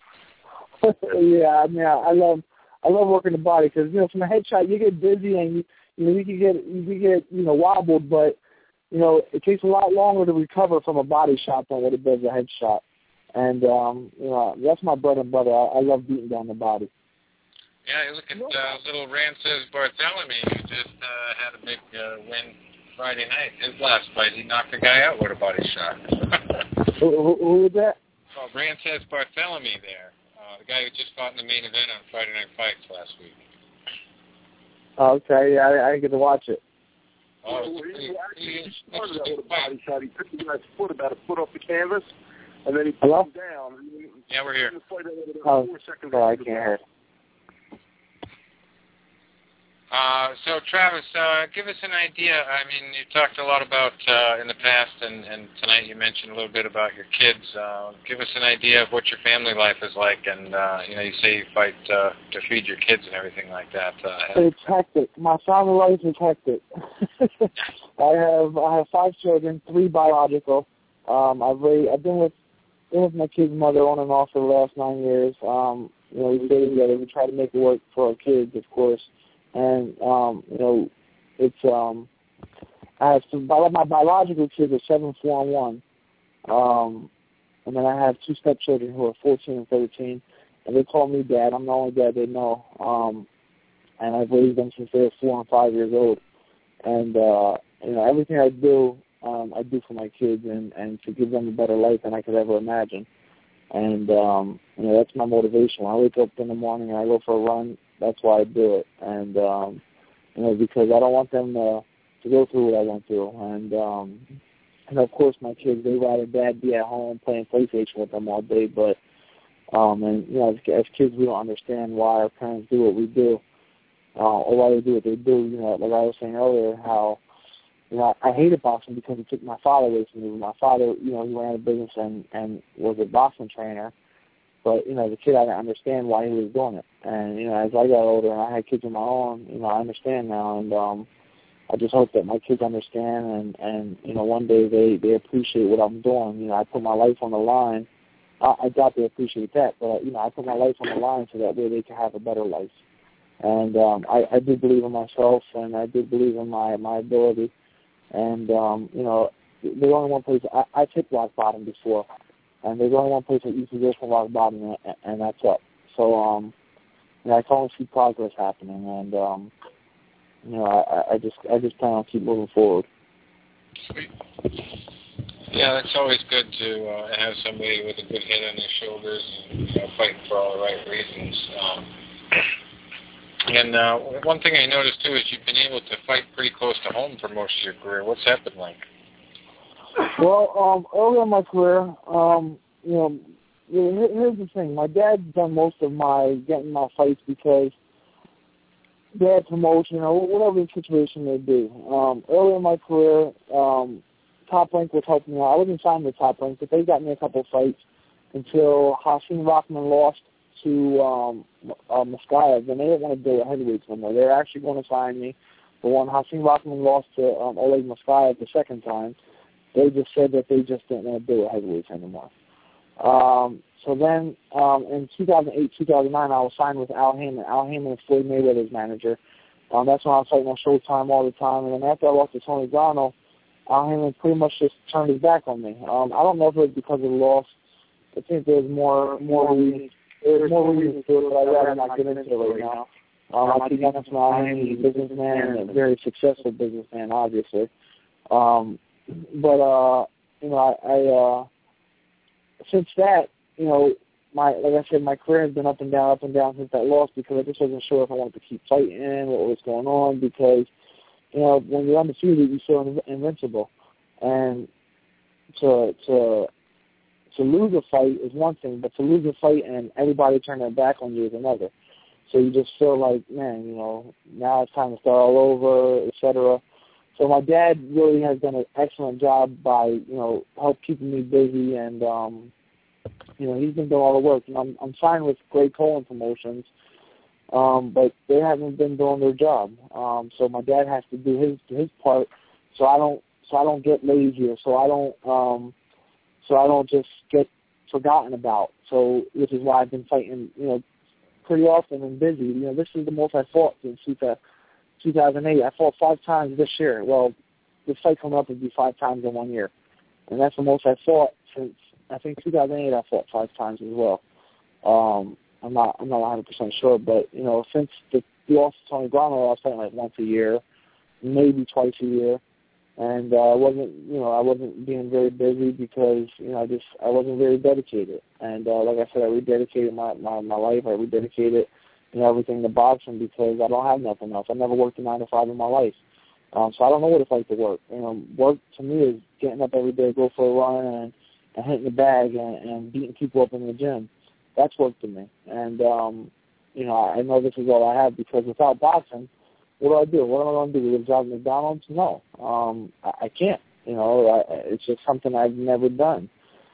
Yeah, I mean, I love working the body because, you know, from a headshot you get dizzy and you can get you know, wobbled, but you know, it takes a lot longer to recover from a body shot than what it does a headshot. And you know, that's my bread and butter. I love beating down the body. Yeah, you look at little Rances Barthélemy, who just had a big win Friday night. His last fight, he knocked a guy out with a body shot. Who was that? Oh, Rances Barthélemy there. The guy who just fought in the main event on Friday Night Fights last week. Okay, yeah, I didn't get to watch it. Oh, he started out with a body shot. He took the guy's foot about a foot off the canvas, and then he put him down. Yeah, we're here. Oh, I can't hear. So, Travis, give us an idea. I mean, you talked a lot about in the past, and tonight you mentioned a little bit about your kids. Give us an idea of what your family life is like, and you say you fight to feed your kids and everything like that. It's hectic. My family life is hectic. I have 5 children, 3 biological. I've been with my kid's mother on and off for the last 9 years. We stay together. We try to make it work for our kids, of course. And, it's, I have my biological kids are 7, 4, and 1. And then I have 2 stepchildren who are 14 and 13. And they call me dad. I'm the only dad they know. And I've raised them since they were 4 and 5 years old. And, everything I do for my kids and to give them a better life than I could ever imagine. And, that's my motivation. When I wake up in the morning and I go for a run, that's why I do it. And, because I don't want them to go through what I went through. And of course, my kids, they rather dad be at home playing PlayStation with them all day. But, as kids, we don't understand why our parents do what we do, or why they do what they do. Like I was saying earlier, how, I hated boxing because it took my father away from me. My father, he ran a business and was a boxing trainer. But, the kid, I didn't understand why he was doing it. And, as I got older and I had kids of my own, I understand now. And I just hope that my kids understand and one day they appreciate what I'm doing. I put my life on the line. I doubt they appreciate that, but, I put my life on the line so that way they can have a better life. And I do believe in myself, and I do believe in my ability. And, there's only one place. I hit rock bottom before. And there's only one place that you can go from rock bottom, and that's up. So, I can only see progress happening, and I just plan on keep moving forward. Sweet. Yeah, that's always good to have somebody with a good head on their shoulders and fighting for all the right reasons. And one thing I noticed too is you've been able to fight pretty close to home for most of your career. What's that been like? Well, early in my career, here's the thing. My dad's done most of getting my fights because dad promotion or whatever the situation may be. Early in my career, Top Rank was helping me out. I wasn't signed with Top Rank, but they got me a couple of fights until Hasim Rahman lost to Moskaev, and they didn't want to do it heavyweights no more. They were actually going to sign me, but when Hasim Rahman lost to Oleg Moskaev the second time, they just said that they just didn't want to do it heavyweights anymore. So then in 2008, 2009, I was signed with Al Heyman. Al Heyman is Floyd Mayweather's manager. That's when I was fighting on Showtime all the time. And then after I lost to Tony Grano, Al Heyman pretty much just turned his back on me. I don't know if it was because of the loss. I think there's more reasons. There's more reasons to it, but I'd rather not get into it right now. I think that's Al Heyman. He's a businessman and a very successful businessman, obviously. Since that, like I said, my career has been up and down since that loss because I just wasn't sure if I wanted to keep fighting, what was going on, because, when you're undefeated, you feel invincible. And to lose a fight is one thing, but to lose a fight and everybody turn their back on you is another. So you just feel like, man, now it's time to start all over, etc. So my dad really has done an excellent job by, help keeping me busy, and he's been doing all the work. I'm signed with Greg Cohen Promotions, but they haven't been doing their job. So my dad has to do his part, so I don't get lazy, or so I don't just get forgotten about. So which is why I've been fighting, pretty often and busy. This is the most I fought since 2008. I fought 5 times this year. Well, this fight coming up would be 5 times in 1 year. And that's the most I fought since, I think, 2008. I fought 5 times as well. I'm not 100% sure, but, since the loss to Tony Grano, I was fighting like once a year, maybe twice a year. And I wasn't being very busy because, I wasn't very dedicated. And like I said, I rededicated my life. I rededicated everything to boxing because I don't have nothing else. I never worked a 9 to 5 in my life. So I don't know what it's like to work. Work to me is getting up every day, go for a run, and hitting the bag and beating people up in the gym. That's work to me. And, I know this is all I have because without boxing, what do? What am I going to do? Get a job at McDonald's? No. I can't. It's just something I've never done.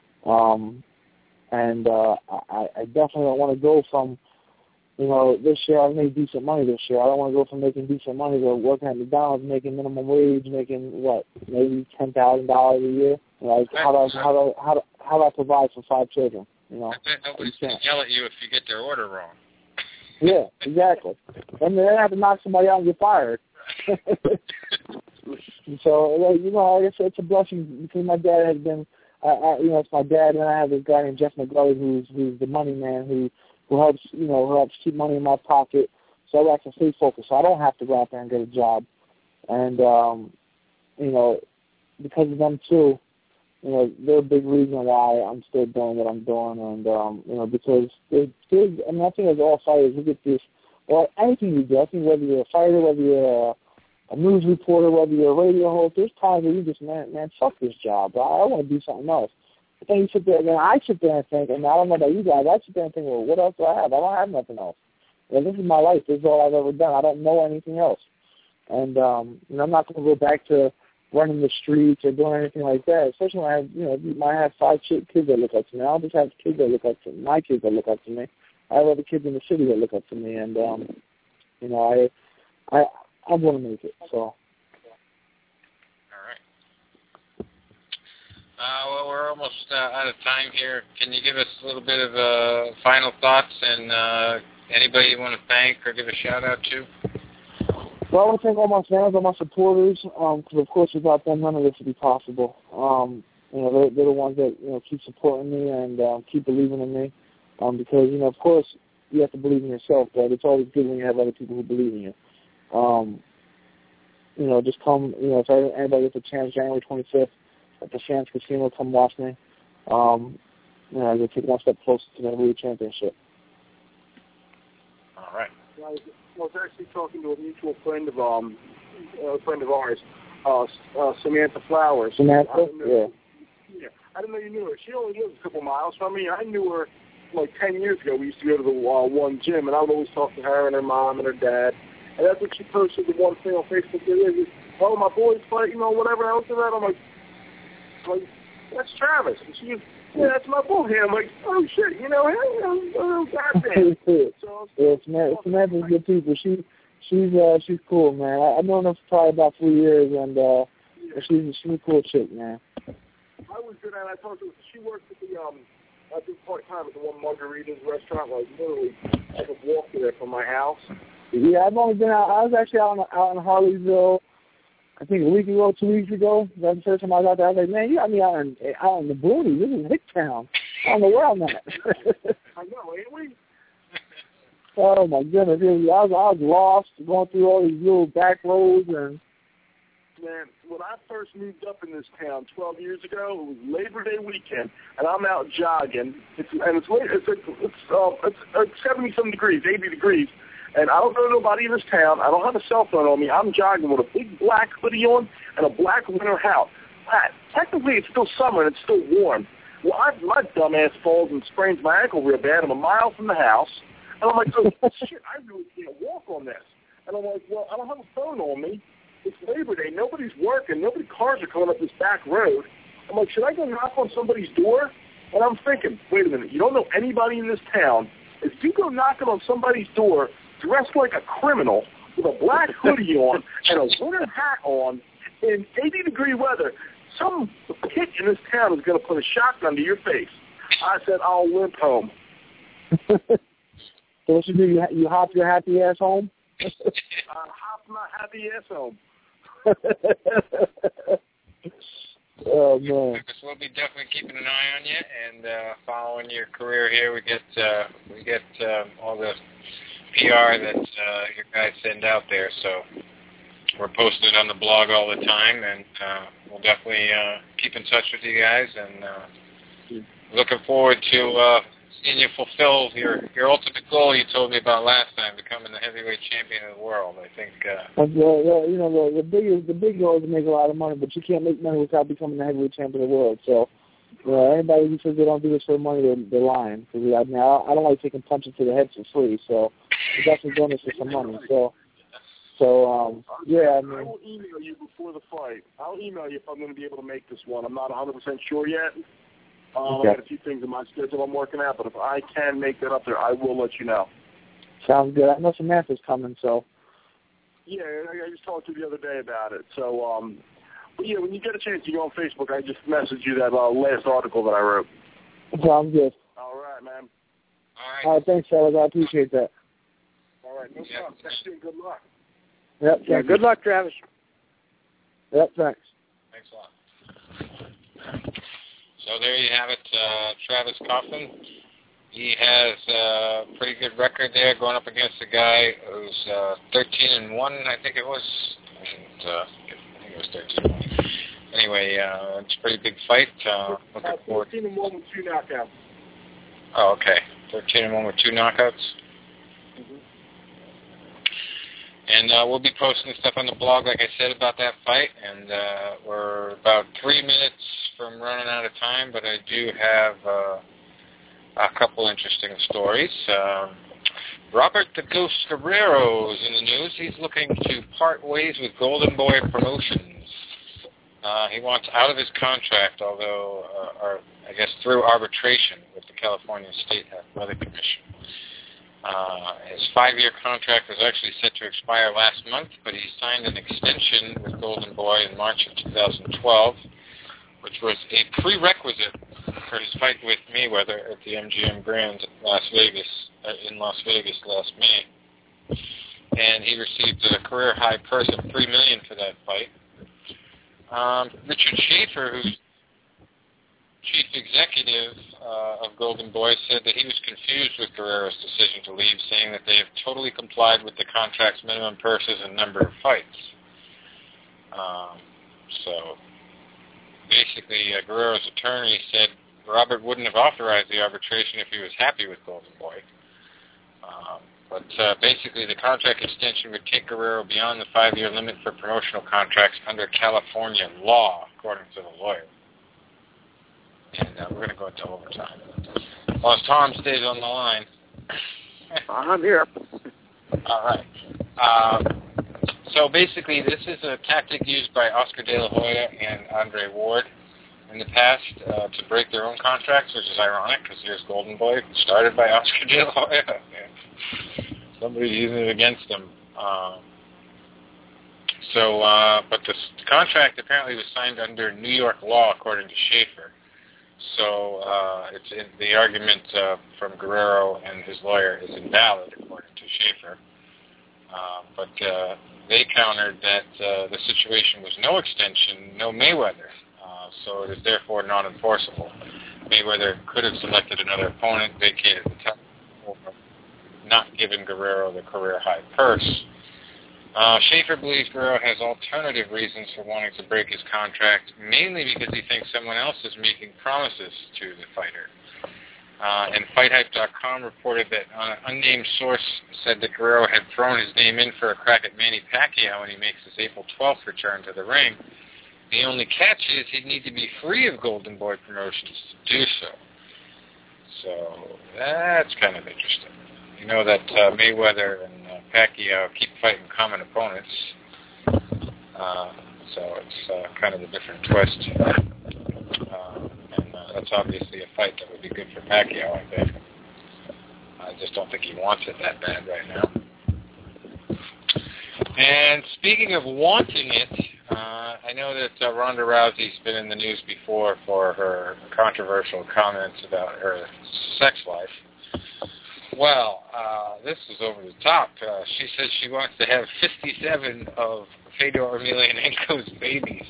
And I definitely don't want to go from, this year I made decent money this year. I don't want to go from making decent money to working at McDonald's, making minimum wage, making maybe $10,000 a year. How do I provide for 5 children? Nobody's going to yell at you if you get their order wrong. Yeah, exactly. And then have to knock somebody out and get fired. So, it's a blessing because my dad has been, it's my dad, and I have this guy named Jeff McGully who's the money man who helps, helps keep money in my pocket so I can stay focused. So I don't have to go out there and get a job. And, because of them too, they're a big reason why I'm still doing what I'm doing. And, because I think as all fighters, we get this, or anything you do, I think whether you're a fighter, whether you're a news reporter, whether you're a radio host, there's times where you just, man, fuck this job. I want to do something else. But then you sit there, and I sit there and think, and I don't know about you guys, I sit there and think, well, what else do I have? I don't have nothing else. This is my life. This is all I've ever done. I don't know anything else. And, I'm not going to go back to running the streets or doing anything like that, especially when I have, you might have 5 kids that look up to me. I'll just have kids that look up to me, my kids that look up to me. I have other kids in the city that look up to me, and, I'm going to make it, so. All right. Well, we're almost out of time here. Can you give us a little bit of final thoughts and anybody you want to thank or give a shout-out to? Well, I want to thank all my fans, all my supporters, because, of course, without them, none of this would be possible. They're the ones that, keep supporting me and keep believing in me, because, of course, you have to believe in yourself, but it's always good when you have other people who believe in you. Just come, if anybody gets a chance, January 25th at the Sands Casino, come watch me. You'll take one step closer to the Heavyweight Championship. All right. I was actually talking to a mutual friend of ours, Samantha Flowers. Samantha? Yeah. I didn't know you knew her. She only lives a couple miles from me. I knew her like 10 years ago. We used to go to the one gym, and I would always talk to her and her mom and her dad. And that's what she posted the one thing on Facebook the other day. Oh, my boy's fighting, whatever else of that. I'm like, that's Travis. And she goes, yeah, that's my boy. And I'm like, oh, shit, goddamn. Yeah, Samantha's good people. She's cool, man. I've known her for probably about 3 years, and she's a cool chick, man. I was good at it. I talked to her. She works at I do part-time at the one Margarita's restaurant. Like, literally, I could walk there from my house. Yeah, I've only been out. I was actually out in Harleysville, I think a week ago, 2 weeks ago. That's the first time I was out there. I was like, man, you got me out in the boonies. This is Hicktown. I don't know where I'm at. I know, ain't we? Oh, my goodness. I was lost going through all these little back roads. And man, when I first moved up in this town 12 years ago, it was Labor Day weekend, and I'm out jogging. It's 70-some degrees, 80 degrees. And I don't know nobody in this town. I don't have a cell phone on me. I'm jogging with a big black hoodie on and a black winter hat. Technically, it's still summer and it's still warm. Well, my dumb ass falls and sprains my ankle real bad. I'm a mile from the house. And I'm like, oh, shit, I really can't walk on this. And I'm like, well, I don't have a phone on me. It's Labor Day. Nobody's working. Cars are coming up this back road. I'm like, should I go knock on somebody's door? And I'm thinking, wait a minute. You don't know anybody in this town. If you go knocking on somebody's door dressed like a criminal with a black hoodie on and a winter hat on in 80-degree weather, some kid in this town is going to put a shotgun to your face. I said, I'll limp home. So what you do? You hop your happy ass home? I hop my happy ass home. Oh, man. Lucas, we'll be definitely keeping an eye on you and following your career here. We get all the PR that your guys send out there, so we're posting it on the blog all the time, and we'll definitely keep in touch with you guys, and looking forward to and you fulfill your ultimate goal you told me about last time, becoming the heavyweight champion of the world. I think. The big goal is to make a lot of money, but you can't make money without becoming the heavyweight champion of the world. So, anybody who says they don't do this for money, they're lying. Because I don't like taking punches to the head for free. So, we're definitely doing this for some money. Yeah, I mean. I will email you before the fight. I'll email you if I'm going to be able to make this one. I'm not 100% sure yet. Okay. I got a few things in my schedule I'm working out, but if I can make that up there, I will let you know. Sounds good. I know Samantha's coming, so. Yeah, I just talked to you the other day about it. So, but yeah, when you get a chance to go on Facebook, I just messaged you that last article that I wrote. Sounds good. All right, man. All right, thanks, fellas. I appreciate that. All right, no problem. Thanks, and good luck. Yep. Yeah, good luck, Travis. Yep, thanks. Thanks a lot. So there you have it, Travis Coughlin. He has a pretty good record there, going up against a guy who's 13-1, I think it was. I think it was 13-1. Anyway, it's a pretty big fight. Looking forward. 13-1 with 2 knockouts. Oh, okay. 13-1 with 2 knockouts. Mm-hmm. And we'll be posting stuff on the blog, like I said, about that fight. And we're about 3 minutes from running out of time, but I do have a couple interesting stories. Robert the Ghost Guerrero is in the news. He's looking to part ways with Golden Boy Promotions. He wants out of his contract, although, or I guess through arbitration with the California State Athletic Commission. His 5-year contract was actually set to expire last month, but he signed an extension with Golden Boy in March of 2012, which was a prerequisite for his fight with Mayweather at the MGM Grand in Las Vegas last May. And he received a career-high purse of $3 million for that fight. Richard Schaefer, who's chief executive of Golden Boy, said that he was confused with Guerrero's decision to leave, saying that they have totally complied with the contract's minimum purses and number of fights. So basically, Guerrero's attorney said Robert wouldn't have authorized the arbitration if he was happy with Golden Boy. But basically, the contract extension would take Guerrero beyond the 5-year limit for promotional contracts under California law, according to the lawyer. And we're going to go into overtime. Well, as Tom stays on the line. I'm here. All right. So basically, this is a tactic used by Oscar De La Hoya and Andre Ward in the past to break their own contracts, which is ironic because here's Golden Boy, started by Oscar De La Hoya. Somebody's using it against them. But the contract apparently was signed under New York law, according to Schaefer. So the argument from Guerrero and his lawyer is invalid, according to Schaefer. But they countered that the situation was no extension, no Mayweather. So it is therefore non-enforceable. Mayweather could have selected another opponent, vacated the title, or not given Guerrero the career-high purse. Schaefer believes Guerrero has alternative reasons for wanting to break his contract, mainly because he thinks someone else is making promises to the fighter. And FightHype.com reported that an unnamed source said that Guerrero had thrown his name in for a crack at Manny Pacquiao when he makes his April 12th return to the ring. The only catch is he'd need to be free of Golden Boy Promotions to do so. So that's kind of interesting. You know that Mayweather and Pacquiao keep fighting common opponents. So it's kind of a different twist. And that's obviously a fight that would be good for Pacquiao, I think. I just don't think he wants it that bad right now. And speaking of wanting it, I know that Ronda Rousey's been in the news before for her controversial comments about her sex life. Well, this is over the top. She says she wants to have 57 of Fedor Emelianenko's babies.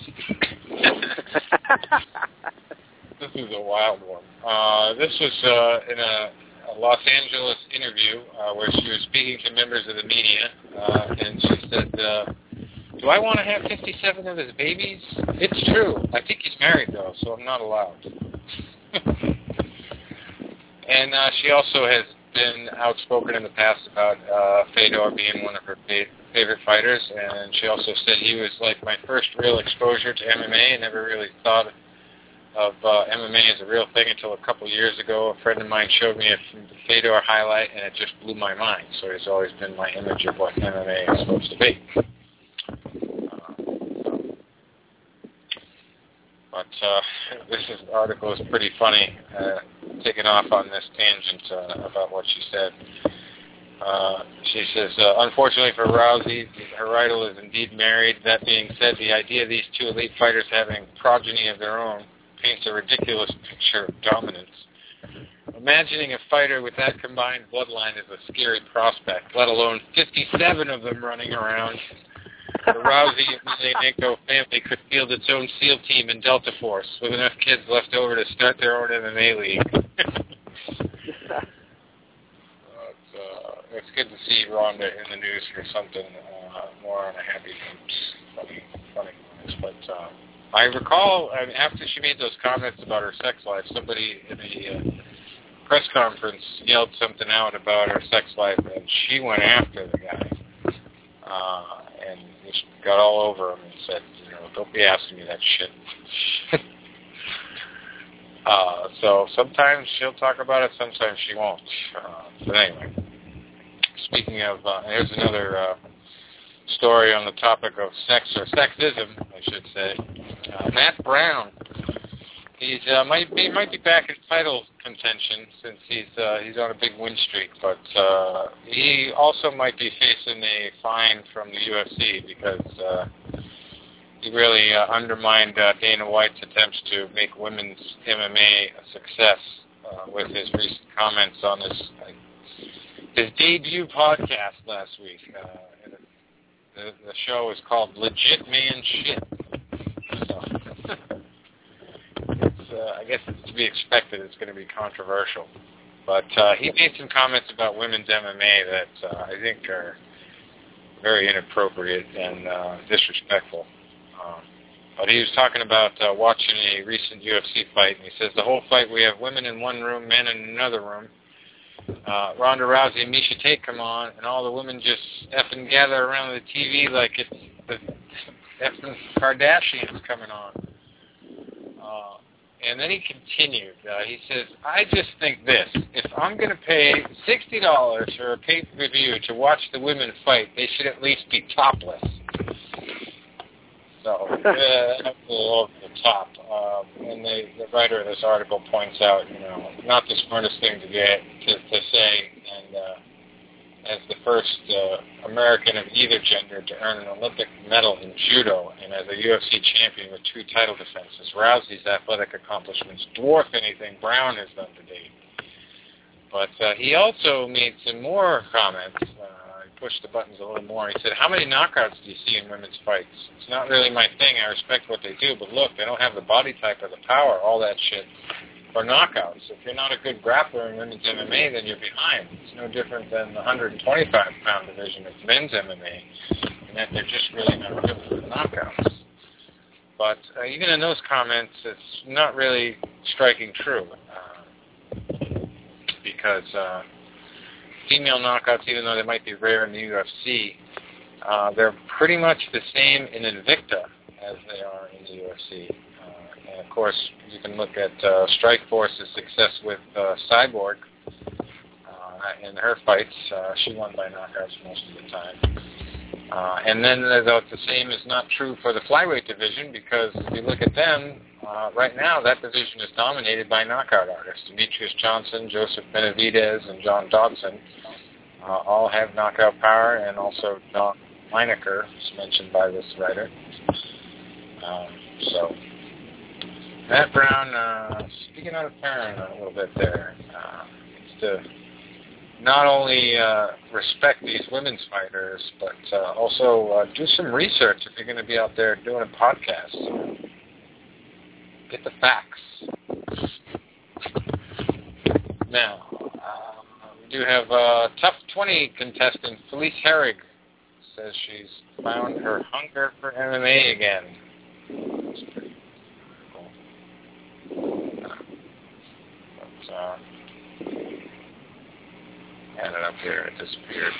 This is a wild one. This was in a Los Angeles interview where she was speaking to members of the media, and she said, do I want to have 57 of his babies? It's true. I think he's married, though, so I'm not allowed. And she also has been outspoken in the past about Fedor being one of her favorite fighters, and she also said he was like my first real exposure to MMA. I never really thought of MMA as a real thing until a couple years ago. A friend of mine showed me a Fedor highlight, and it just blew my mind. So he's always been my image of what MMA is supposed to be. But this article is pretty funny, taking off on this tangent about what she said. She says, unfortunately for Rousey, her rival is indeed married. That being said, the idea of these two elite fighters having progeny of their own paints a ridiculous picture of dominance. Imagining a fighter with that combined bloodline is a scary prospect, let alone 57 of them running around. The Rousey Emelianenko family could field its own SEAL team in Delta Force with enough kids left over to start their own MMA league. It's good to see Ronda in the news for something more on a happy note. Funny comments. But I recall after she made those comments about her sex life, somebody in a press conference yelled something out about her sex life, and she went after the guy. And just got all over him and said, don't be asking me that shit. So sometimes she'll talk about it, sometimes she won't. But anyway, speaking of, here's another story on the topic of sex, or sexism, I should say. Matt Brown, he's might be back in title contention since he's on a big win streak, but he also might be facing a fine from the UFC because he really undermined Dana White's attempts to make women's MMA a success with his recent comments on his debut podcast last week. The show is called Legit Man Shit. So, I guess it's to be expected. It's going to be controversial. But he made some comments about women's MMA that I think are very inappropriate and disrespectful. But he was talking about watching a recent UFC fight, and he says, the whole fight we have women in one room, men in another room. Ronda Rousey and Miesha Tate come on, and all the women just effing gather around the TV like it's the effing Kardashians coming on. And then he continued. He says, I just think this. If I'm going to pay $60 for a pay-per-view to watch the women fight, they should at least be topless. So, that's a little over the top. And the writer of this article points out, not the smartest thing to say, and as the first American of either gender to earn an Olympic medal in judo, and as a UFC champion with 2 title defenses, Rousey's athletic accomplishments dwarf anything Brown has done to date. But he also made some more comments. Pushed the buttons a little more. He said, how many knockouts do you see in women's fights? It's not really my thing. I respect what they do, but look, they don't have the body type or the power, all that shit, for knockouts. If you're not a good grappler in women's MMA, then you're behind. It's no different than the 125-pound division of men's MMA, and that they're just really not good for the knockouts. But even in those comments, it's not really striking true, because female knockouts, even though they might be rare in the UFC, they're pretty much the same in Invicta as they are in the UFC. And, of course, you can look at Strikeforce's success with Cyborg in her fights. She won by knockouts most of the time. And then, though, the same is not true for the flyweight division, because if you look at them, right now that division is dominated by knockout artists. Demetrius Johnson, Joseph Benavidez, and John Dodson all have knockout power, and also Don Lineker, as mentioned by this writer. So, Matt Brown, speaking out of turn a little bit there, needs to not only respect these women's fighters, but also do some research if you're going to be out there doing a podcast. Get the facts. Now, we do have Tough 20 contestant Felice Herrig. Says she's found her hunger for MMA again. That's pretty cool. But, Had it up here. It disappeared.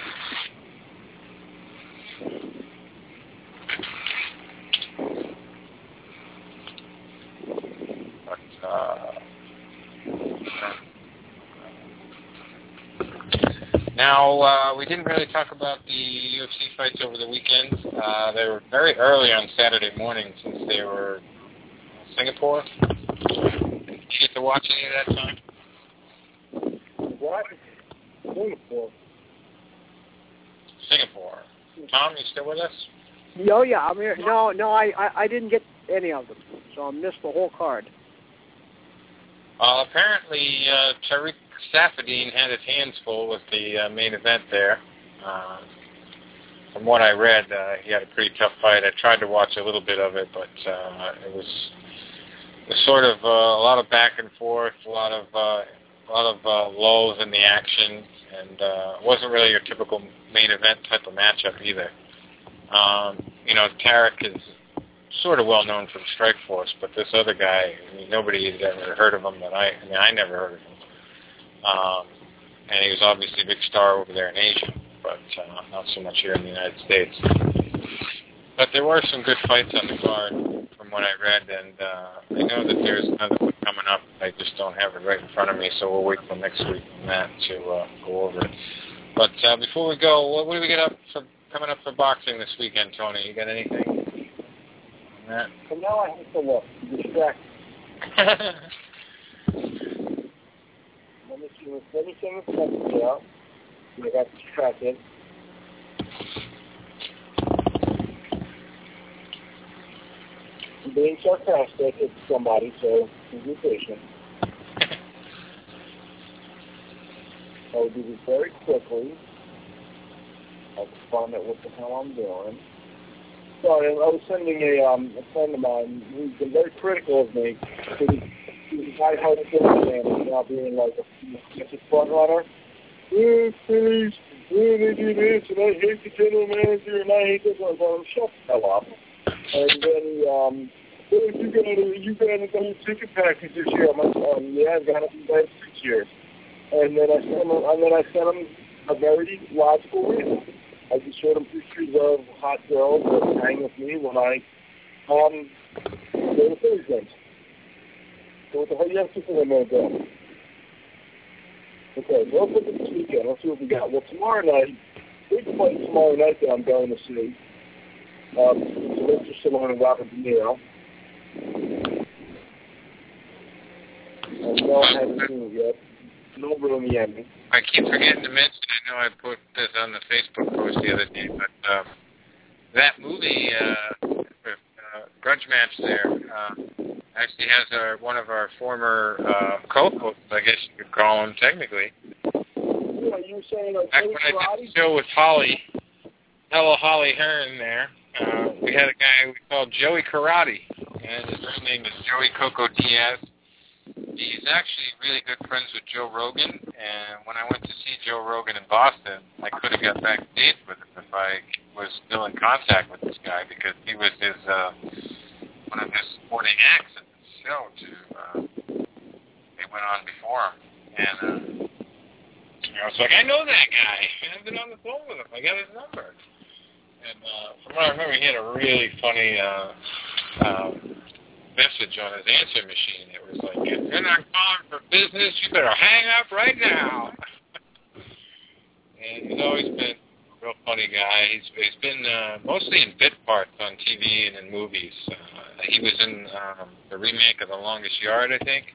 Now, we didn't really talk about the UFC fights over the weekend. They were very early on Saturday morning since they were in Singapore. Did you get to watch any of that time? What? Singapore. Tom, you still with us? Oh, yeah, I'm here. No, I didn't get any of them, so I missed the whole card. Apparently, Tariq Safadine had his hands full with the main event there. From what I read, he had a pretty tough fight. I tried to watch a little bit of it, but it was sort of a lot of back and forth, a lot of lulls in the action, and it wasn't really your typical main event type of matchup either. Tariq is sort of well known from Strikeforce, but this other guy, nobody had ever heard of him. I never heard of him. And he was obviously a big star over there in Asia, but not so much here in the United States. But there were some good fights on the card from what I read, and I know that there's another one coming up. I just don't have it right in front of me, so we'll wait till next week on that to go over it. But before we go, what do we get up for coming up for boxing this weekend, Tony? You got anything on that? So now I have to look. Distract. Let me send this message out. I got distracted. I'm being sarcastic at somebody, so be patient. I'll do this very quickly. I'll find out what the hell I'm doing. Sorry, I was sending a friend of mine who's been very critical of me. He's high heart and now being like a front runner. Please, they do this, and I hate the general manager, and I hate this. I was like, shut the hell up. And then you got a double ticket package this year. I'm like, yeah, I've got it for 6 years. And then I sent him a very logical reason. I just showed him pictures of hot girls that hang with me when I go to Thursdays. So what the hell do you have to think I'm going to do? Okay, well, let's look at this weekend. Let's see what we got. Well, tomorrow night, big fight tomorrow night that I'm going to see. Sylvester Stallone and Robert De Niro. No, I haven't seen it yet. No room yet. I keep forgetting to mention, I know I put this on the Facebook post the other day, but that movie, Grudge Match there, actually has one of our former co-hosts, I guess you could call him technically. Yeah, you were saying like back when I did the show with Holly Hearn there, we had a guy we called Joey Karate, and his real name is Joey Coco Diaz. He's actually really good friends with Joe Rogan, and when I went to see Joe Rogan in Boston, I could have got backstage with him if I was still in contact with this guy, because he was his one of his supporting acts at the show. They went on before him, and I was like, I know that guy. I've been on the phone with him. I got his number. And from what I remember, he had a really funny message on his answer machine. It was like, if you're not calling for business, you better hang up right now. And he's always been a real funny guy. He's been mostly in bit parts on TV and in movies. He was in the remake of The Longest Yard, I think.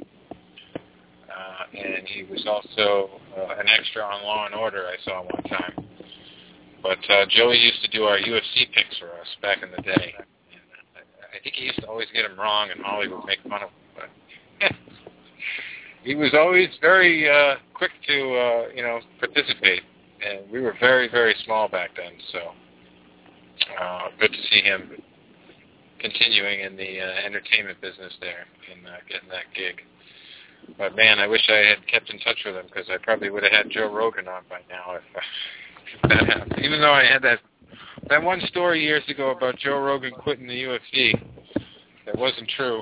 And he was also an extra on Law and Order I saw one time. But Joey used to do our UFC picks for us back in the day. I think he used to always get them wrong, and Holly would make fun of him. But he was always very quick to, participate. And we were very, very small back then, so good to see him continuing in the entertainment business there and getting that gig. But, man, I wish I had kept in touch with him, because I probably would have had Joe Rogan on by now if that happened. Even though I had that one story years ago about Joe Rogan quitting the UFC. That wasn't true.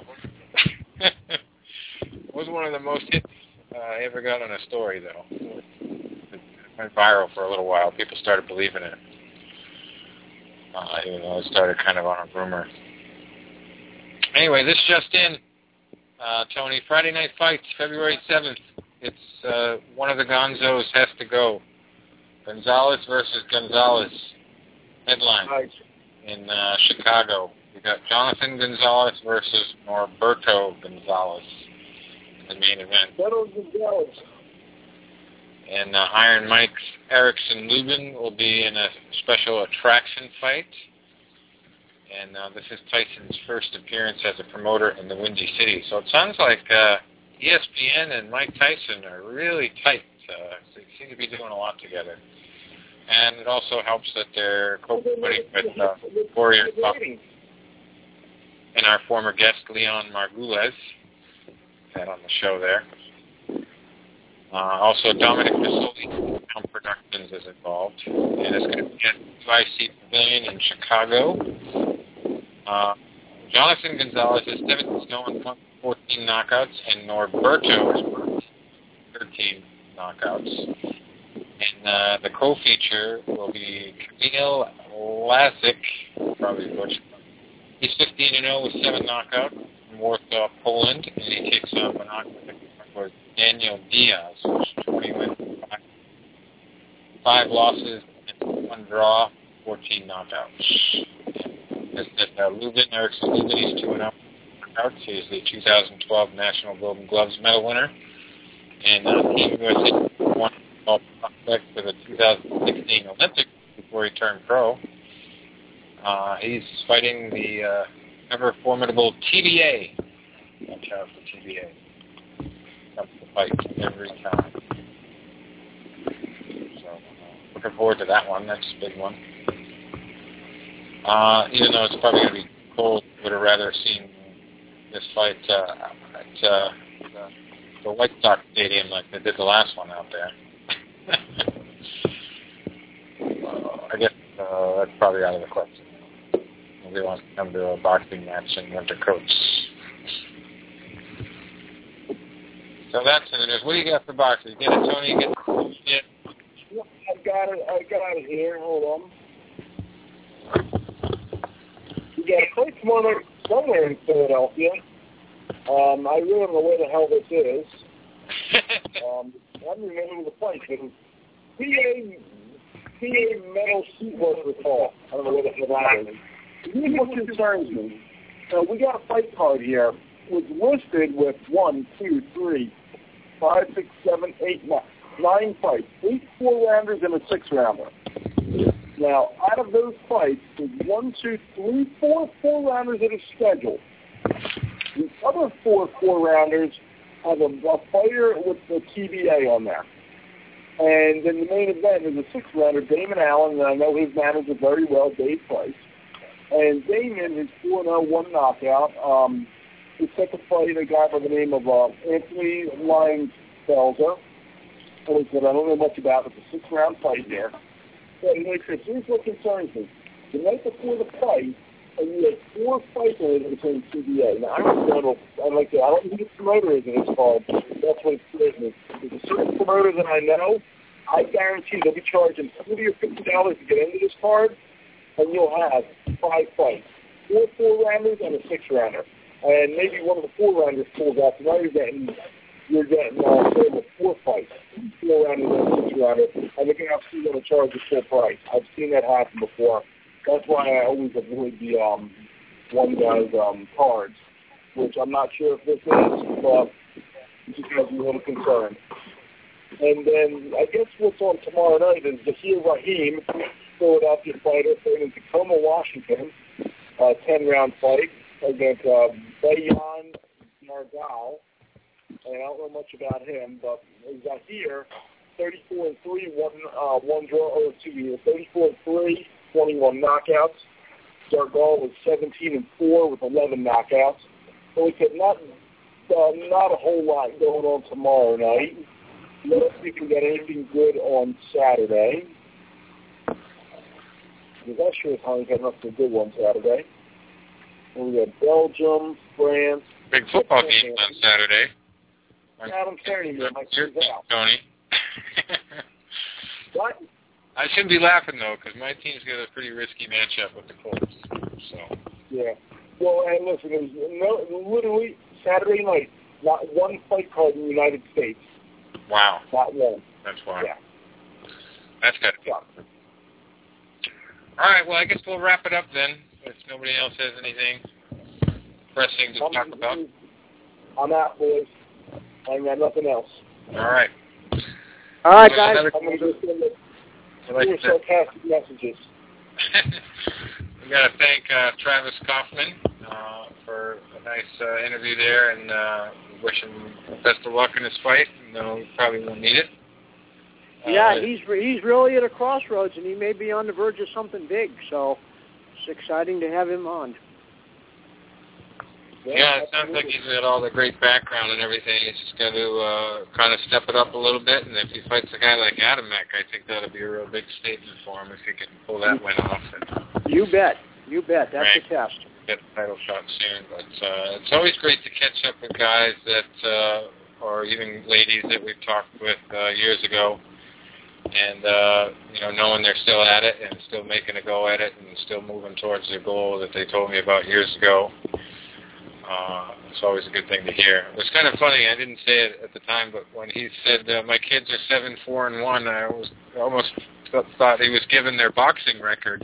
It was one of the most hits I ever got on a story, though. went viral for a little while. People started believing it. Even though it started kind of on a rumor. Anyway, this just in, Tony. Friday Night Fights, February 7th. It's one of the Gonzos has to go. Gonzalez versus Gonzalez. Headline in Chicago. We got Jonathan Gonzalez versus Norberto Gonzalez in the main event. And Iron Mike's Erickson Lubin will be in a special attraction fight. And this is Tyson's first appearance as a promoter in the Windy City. So it sounds like ESPN and Mike Tyson are really tight. They seem to be doing a lot together. And it also helps that they're co-promoting with Warrior Talk. And our former guest, Leon Margules, had on the show there. Also, Dominic Masoli from Productions is involved. And it's going to be at UIC Pavilion in Chicago. Jonathan Gonzalez is 17-0 14 knockouts, and Norberto is 13 knockouts. And the co-feature will be Kamil Lazik, probably butchered. He's 15-0 with 7 knockouts from Warsaw, Poland, and he takes on Daniel Diaz, which is 20 wins, 5 losses, and 1 draw, 14 knockouts. Lubin, Erickson Lubin, he's 2-0 knockouts. He's the 2012 National Golden Gloves medal winner. And Team USA won prospect for the 2016 Olympics before he turned pro. He's fighting the ever formidable TBA. Watch out for TBA. Comes to fight every time. So looking forward to that one. That's a big one. Even though it's probably going to be cold, would have rather seen this fight at the White Sox Stadium like they did the last one out there. I guess that's probably out of the question. Nobody wants to come to a boxing match in winter coats. So that's in the news. What do you got for boxing? Get it, Tony? Get it? I got it here. Hold on. We got a fight tomorrow somewhere in Philadelphia. I really don't know where the hell this is. I don't remember the fight. It was PA Metal Seatwork Recall. I don't know where the hell that is. Here's what concerns me. We got a fight card here. It was listed with 1, 2, 3, 5, 6, 7, 8, 9 fights. 8 4-rounders and a 6-rounder. Now, out of those fights, there's 1, 2, 3, 4 4-rounders that are scheduled. The other 4 4-rounders have a fighter with the TBA on there. And then the main event is a 6-rounder, Damon Allen, and I know his manager very well, Dave Price. And Damon is 4-0, 1 knockout. His second fight, a guy by the name of Anthony Lyons-Belzer. I don't know much about it. It's a 6-round fight there. But here's what concerns me. The night before the fight, and you had 4 fights in it between TBA. Now, I don't know who the promoter is in this card. That's what it's me. There's a certain promoter that I know. I guarantee they'll be charging $40 or $50 to get into this card, and you'll have 5 fights. 4 4-rounders and a 6-rounder. And maybe one of the 4-rounders pulls out. So now you're getting 4 fights. 4-rounders and a 6-rounder. And they're going to charge the full price. I've seen that happen before. That's why I always avoid the one guy's cards, which I'm not sure if this is, but it just has me a little concerned. And then I guess what's on tomorrow night is Zahir Rahim, Philadelphia fighter, fighting in Tacoma, Washington, 10-round fight against Bayan Nargal. And I don't know much about him, but Zahir, 34-3, 1 draw, 34-3. 21 knockouts. Dargal was 17-4 with 11 knockouts. So we said not a whole lot going on tomorrow night. Let's see if we can get anything good on Saturday. Because I sure as hell got nothing good on Saturday. And we got Belgium, France. Big football game on Saturday. Adam Kearney might choose out. Tony. What? I shouldn't be laughing, though, because my team's got a pretty risky matchup with the Colts. So. Yeah. Well, and listen, it was literally Saturday night, not one fight card in the United States. Wow. Not one. That's wild. Yeah. That's good. Yeah. All right, well, I guess we'll wrap it up then, if nobody else has anything pressing to talk about. I'm out, boys. I ain't got nothing else. All right. All right, guys. I'm going to go send the sarcastic messages. We got to thank Travis Kaufman for a nice interview there, and wish him best of luck in his fight. No, he probably won't need it. Yeah, he's really at a crossroads, and he may be on the verge of something big. So it's exciting to have him on. Yeah, it sounds like he's got all the great background and everything. He's just got to kind of step it up a little bit. And if he fights a guy like Adamek, I think that'll be a real big statement for him if he can pull that win off. You bet. That's right. a test. Get the title shot soon. But it's always great to catch up with guys that, or even ladies that we've talked with years ago. And, knowing they're still at it and still making a go at it and still moving towards their goal that they told me about years ago. It's always a good thing to hear. It was kind of funny. I didn't say it at the time, but when he said, my kids are 7-4-1, I almost thought he was giving their boxing record.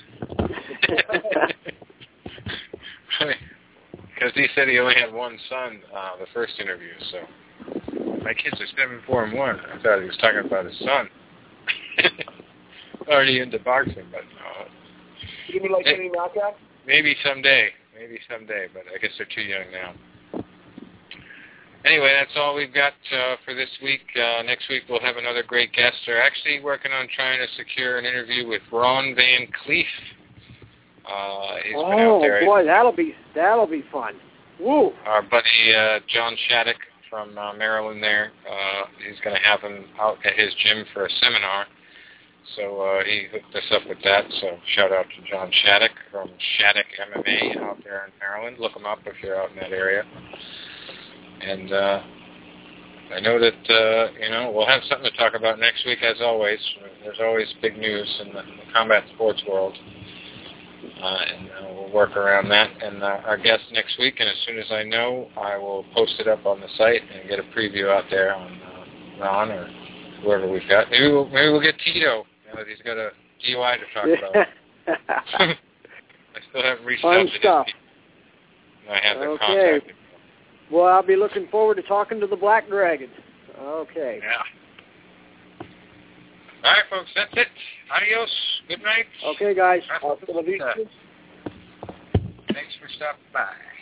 Because he said he only had one son, the first interview. So my kids are 7-4-1. I thought he was talking about his son. Already into boxing, but no. You mean like any knockout? Maybe someday, but I guess they're too young now. Anyway, that's all we've got for this week. Next week we'll have another great guest. They're actually working on trying to secure an interview with Ron Van Cleef. He's been out there. Oh boy, that'll be fun. Woo! Our buddy John Shattuck from Maryland there. He's going to have him out at his gym for a seminar. So he hooked us up with that. So shout out to John Shattuck from Shattuck MMA out there in Maryland. Look him up if you're out in that area. And I know that, we'll have something to talk about next week as always. There's always big news in the combat sports world. And we'll work around that. And our guest next week, and as soon as I know, I will post it up on the site and get a preview out there on Ron or whoever we've got. Maybe we'll get Tito, that he's got a DUI to talk about. I still haven't reached out to his people. I have the contact. Well, I'll be looking forward to talking to the Black Dragon. Okay. Yeah. All right, folks, that's it. Adios. Good night. Okay, guys. Thanks for stopping by.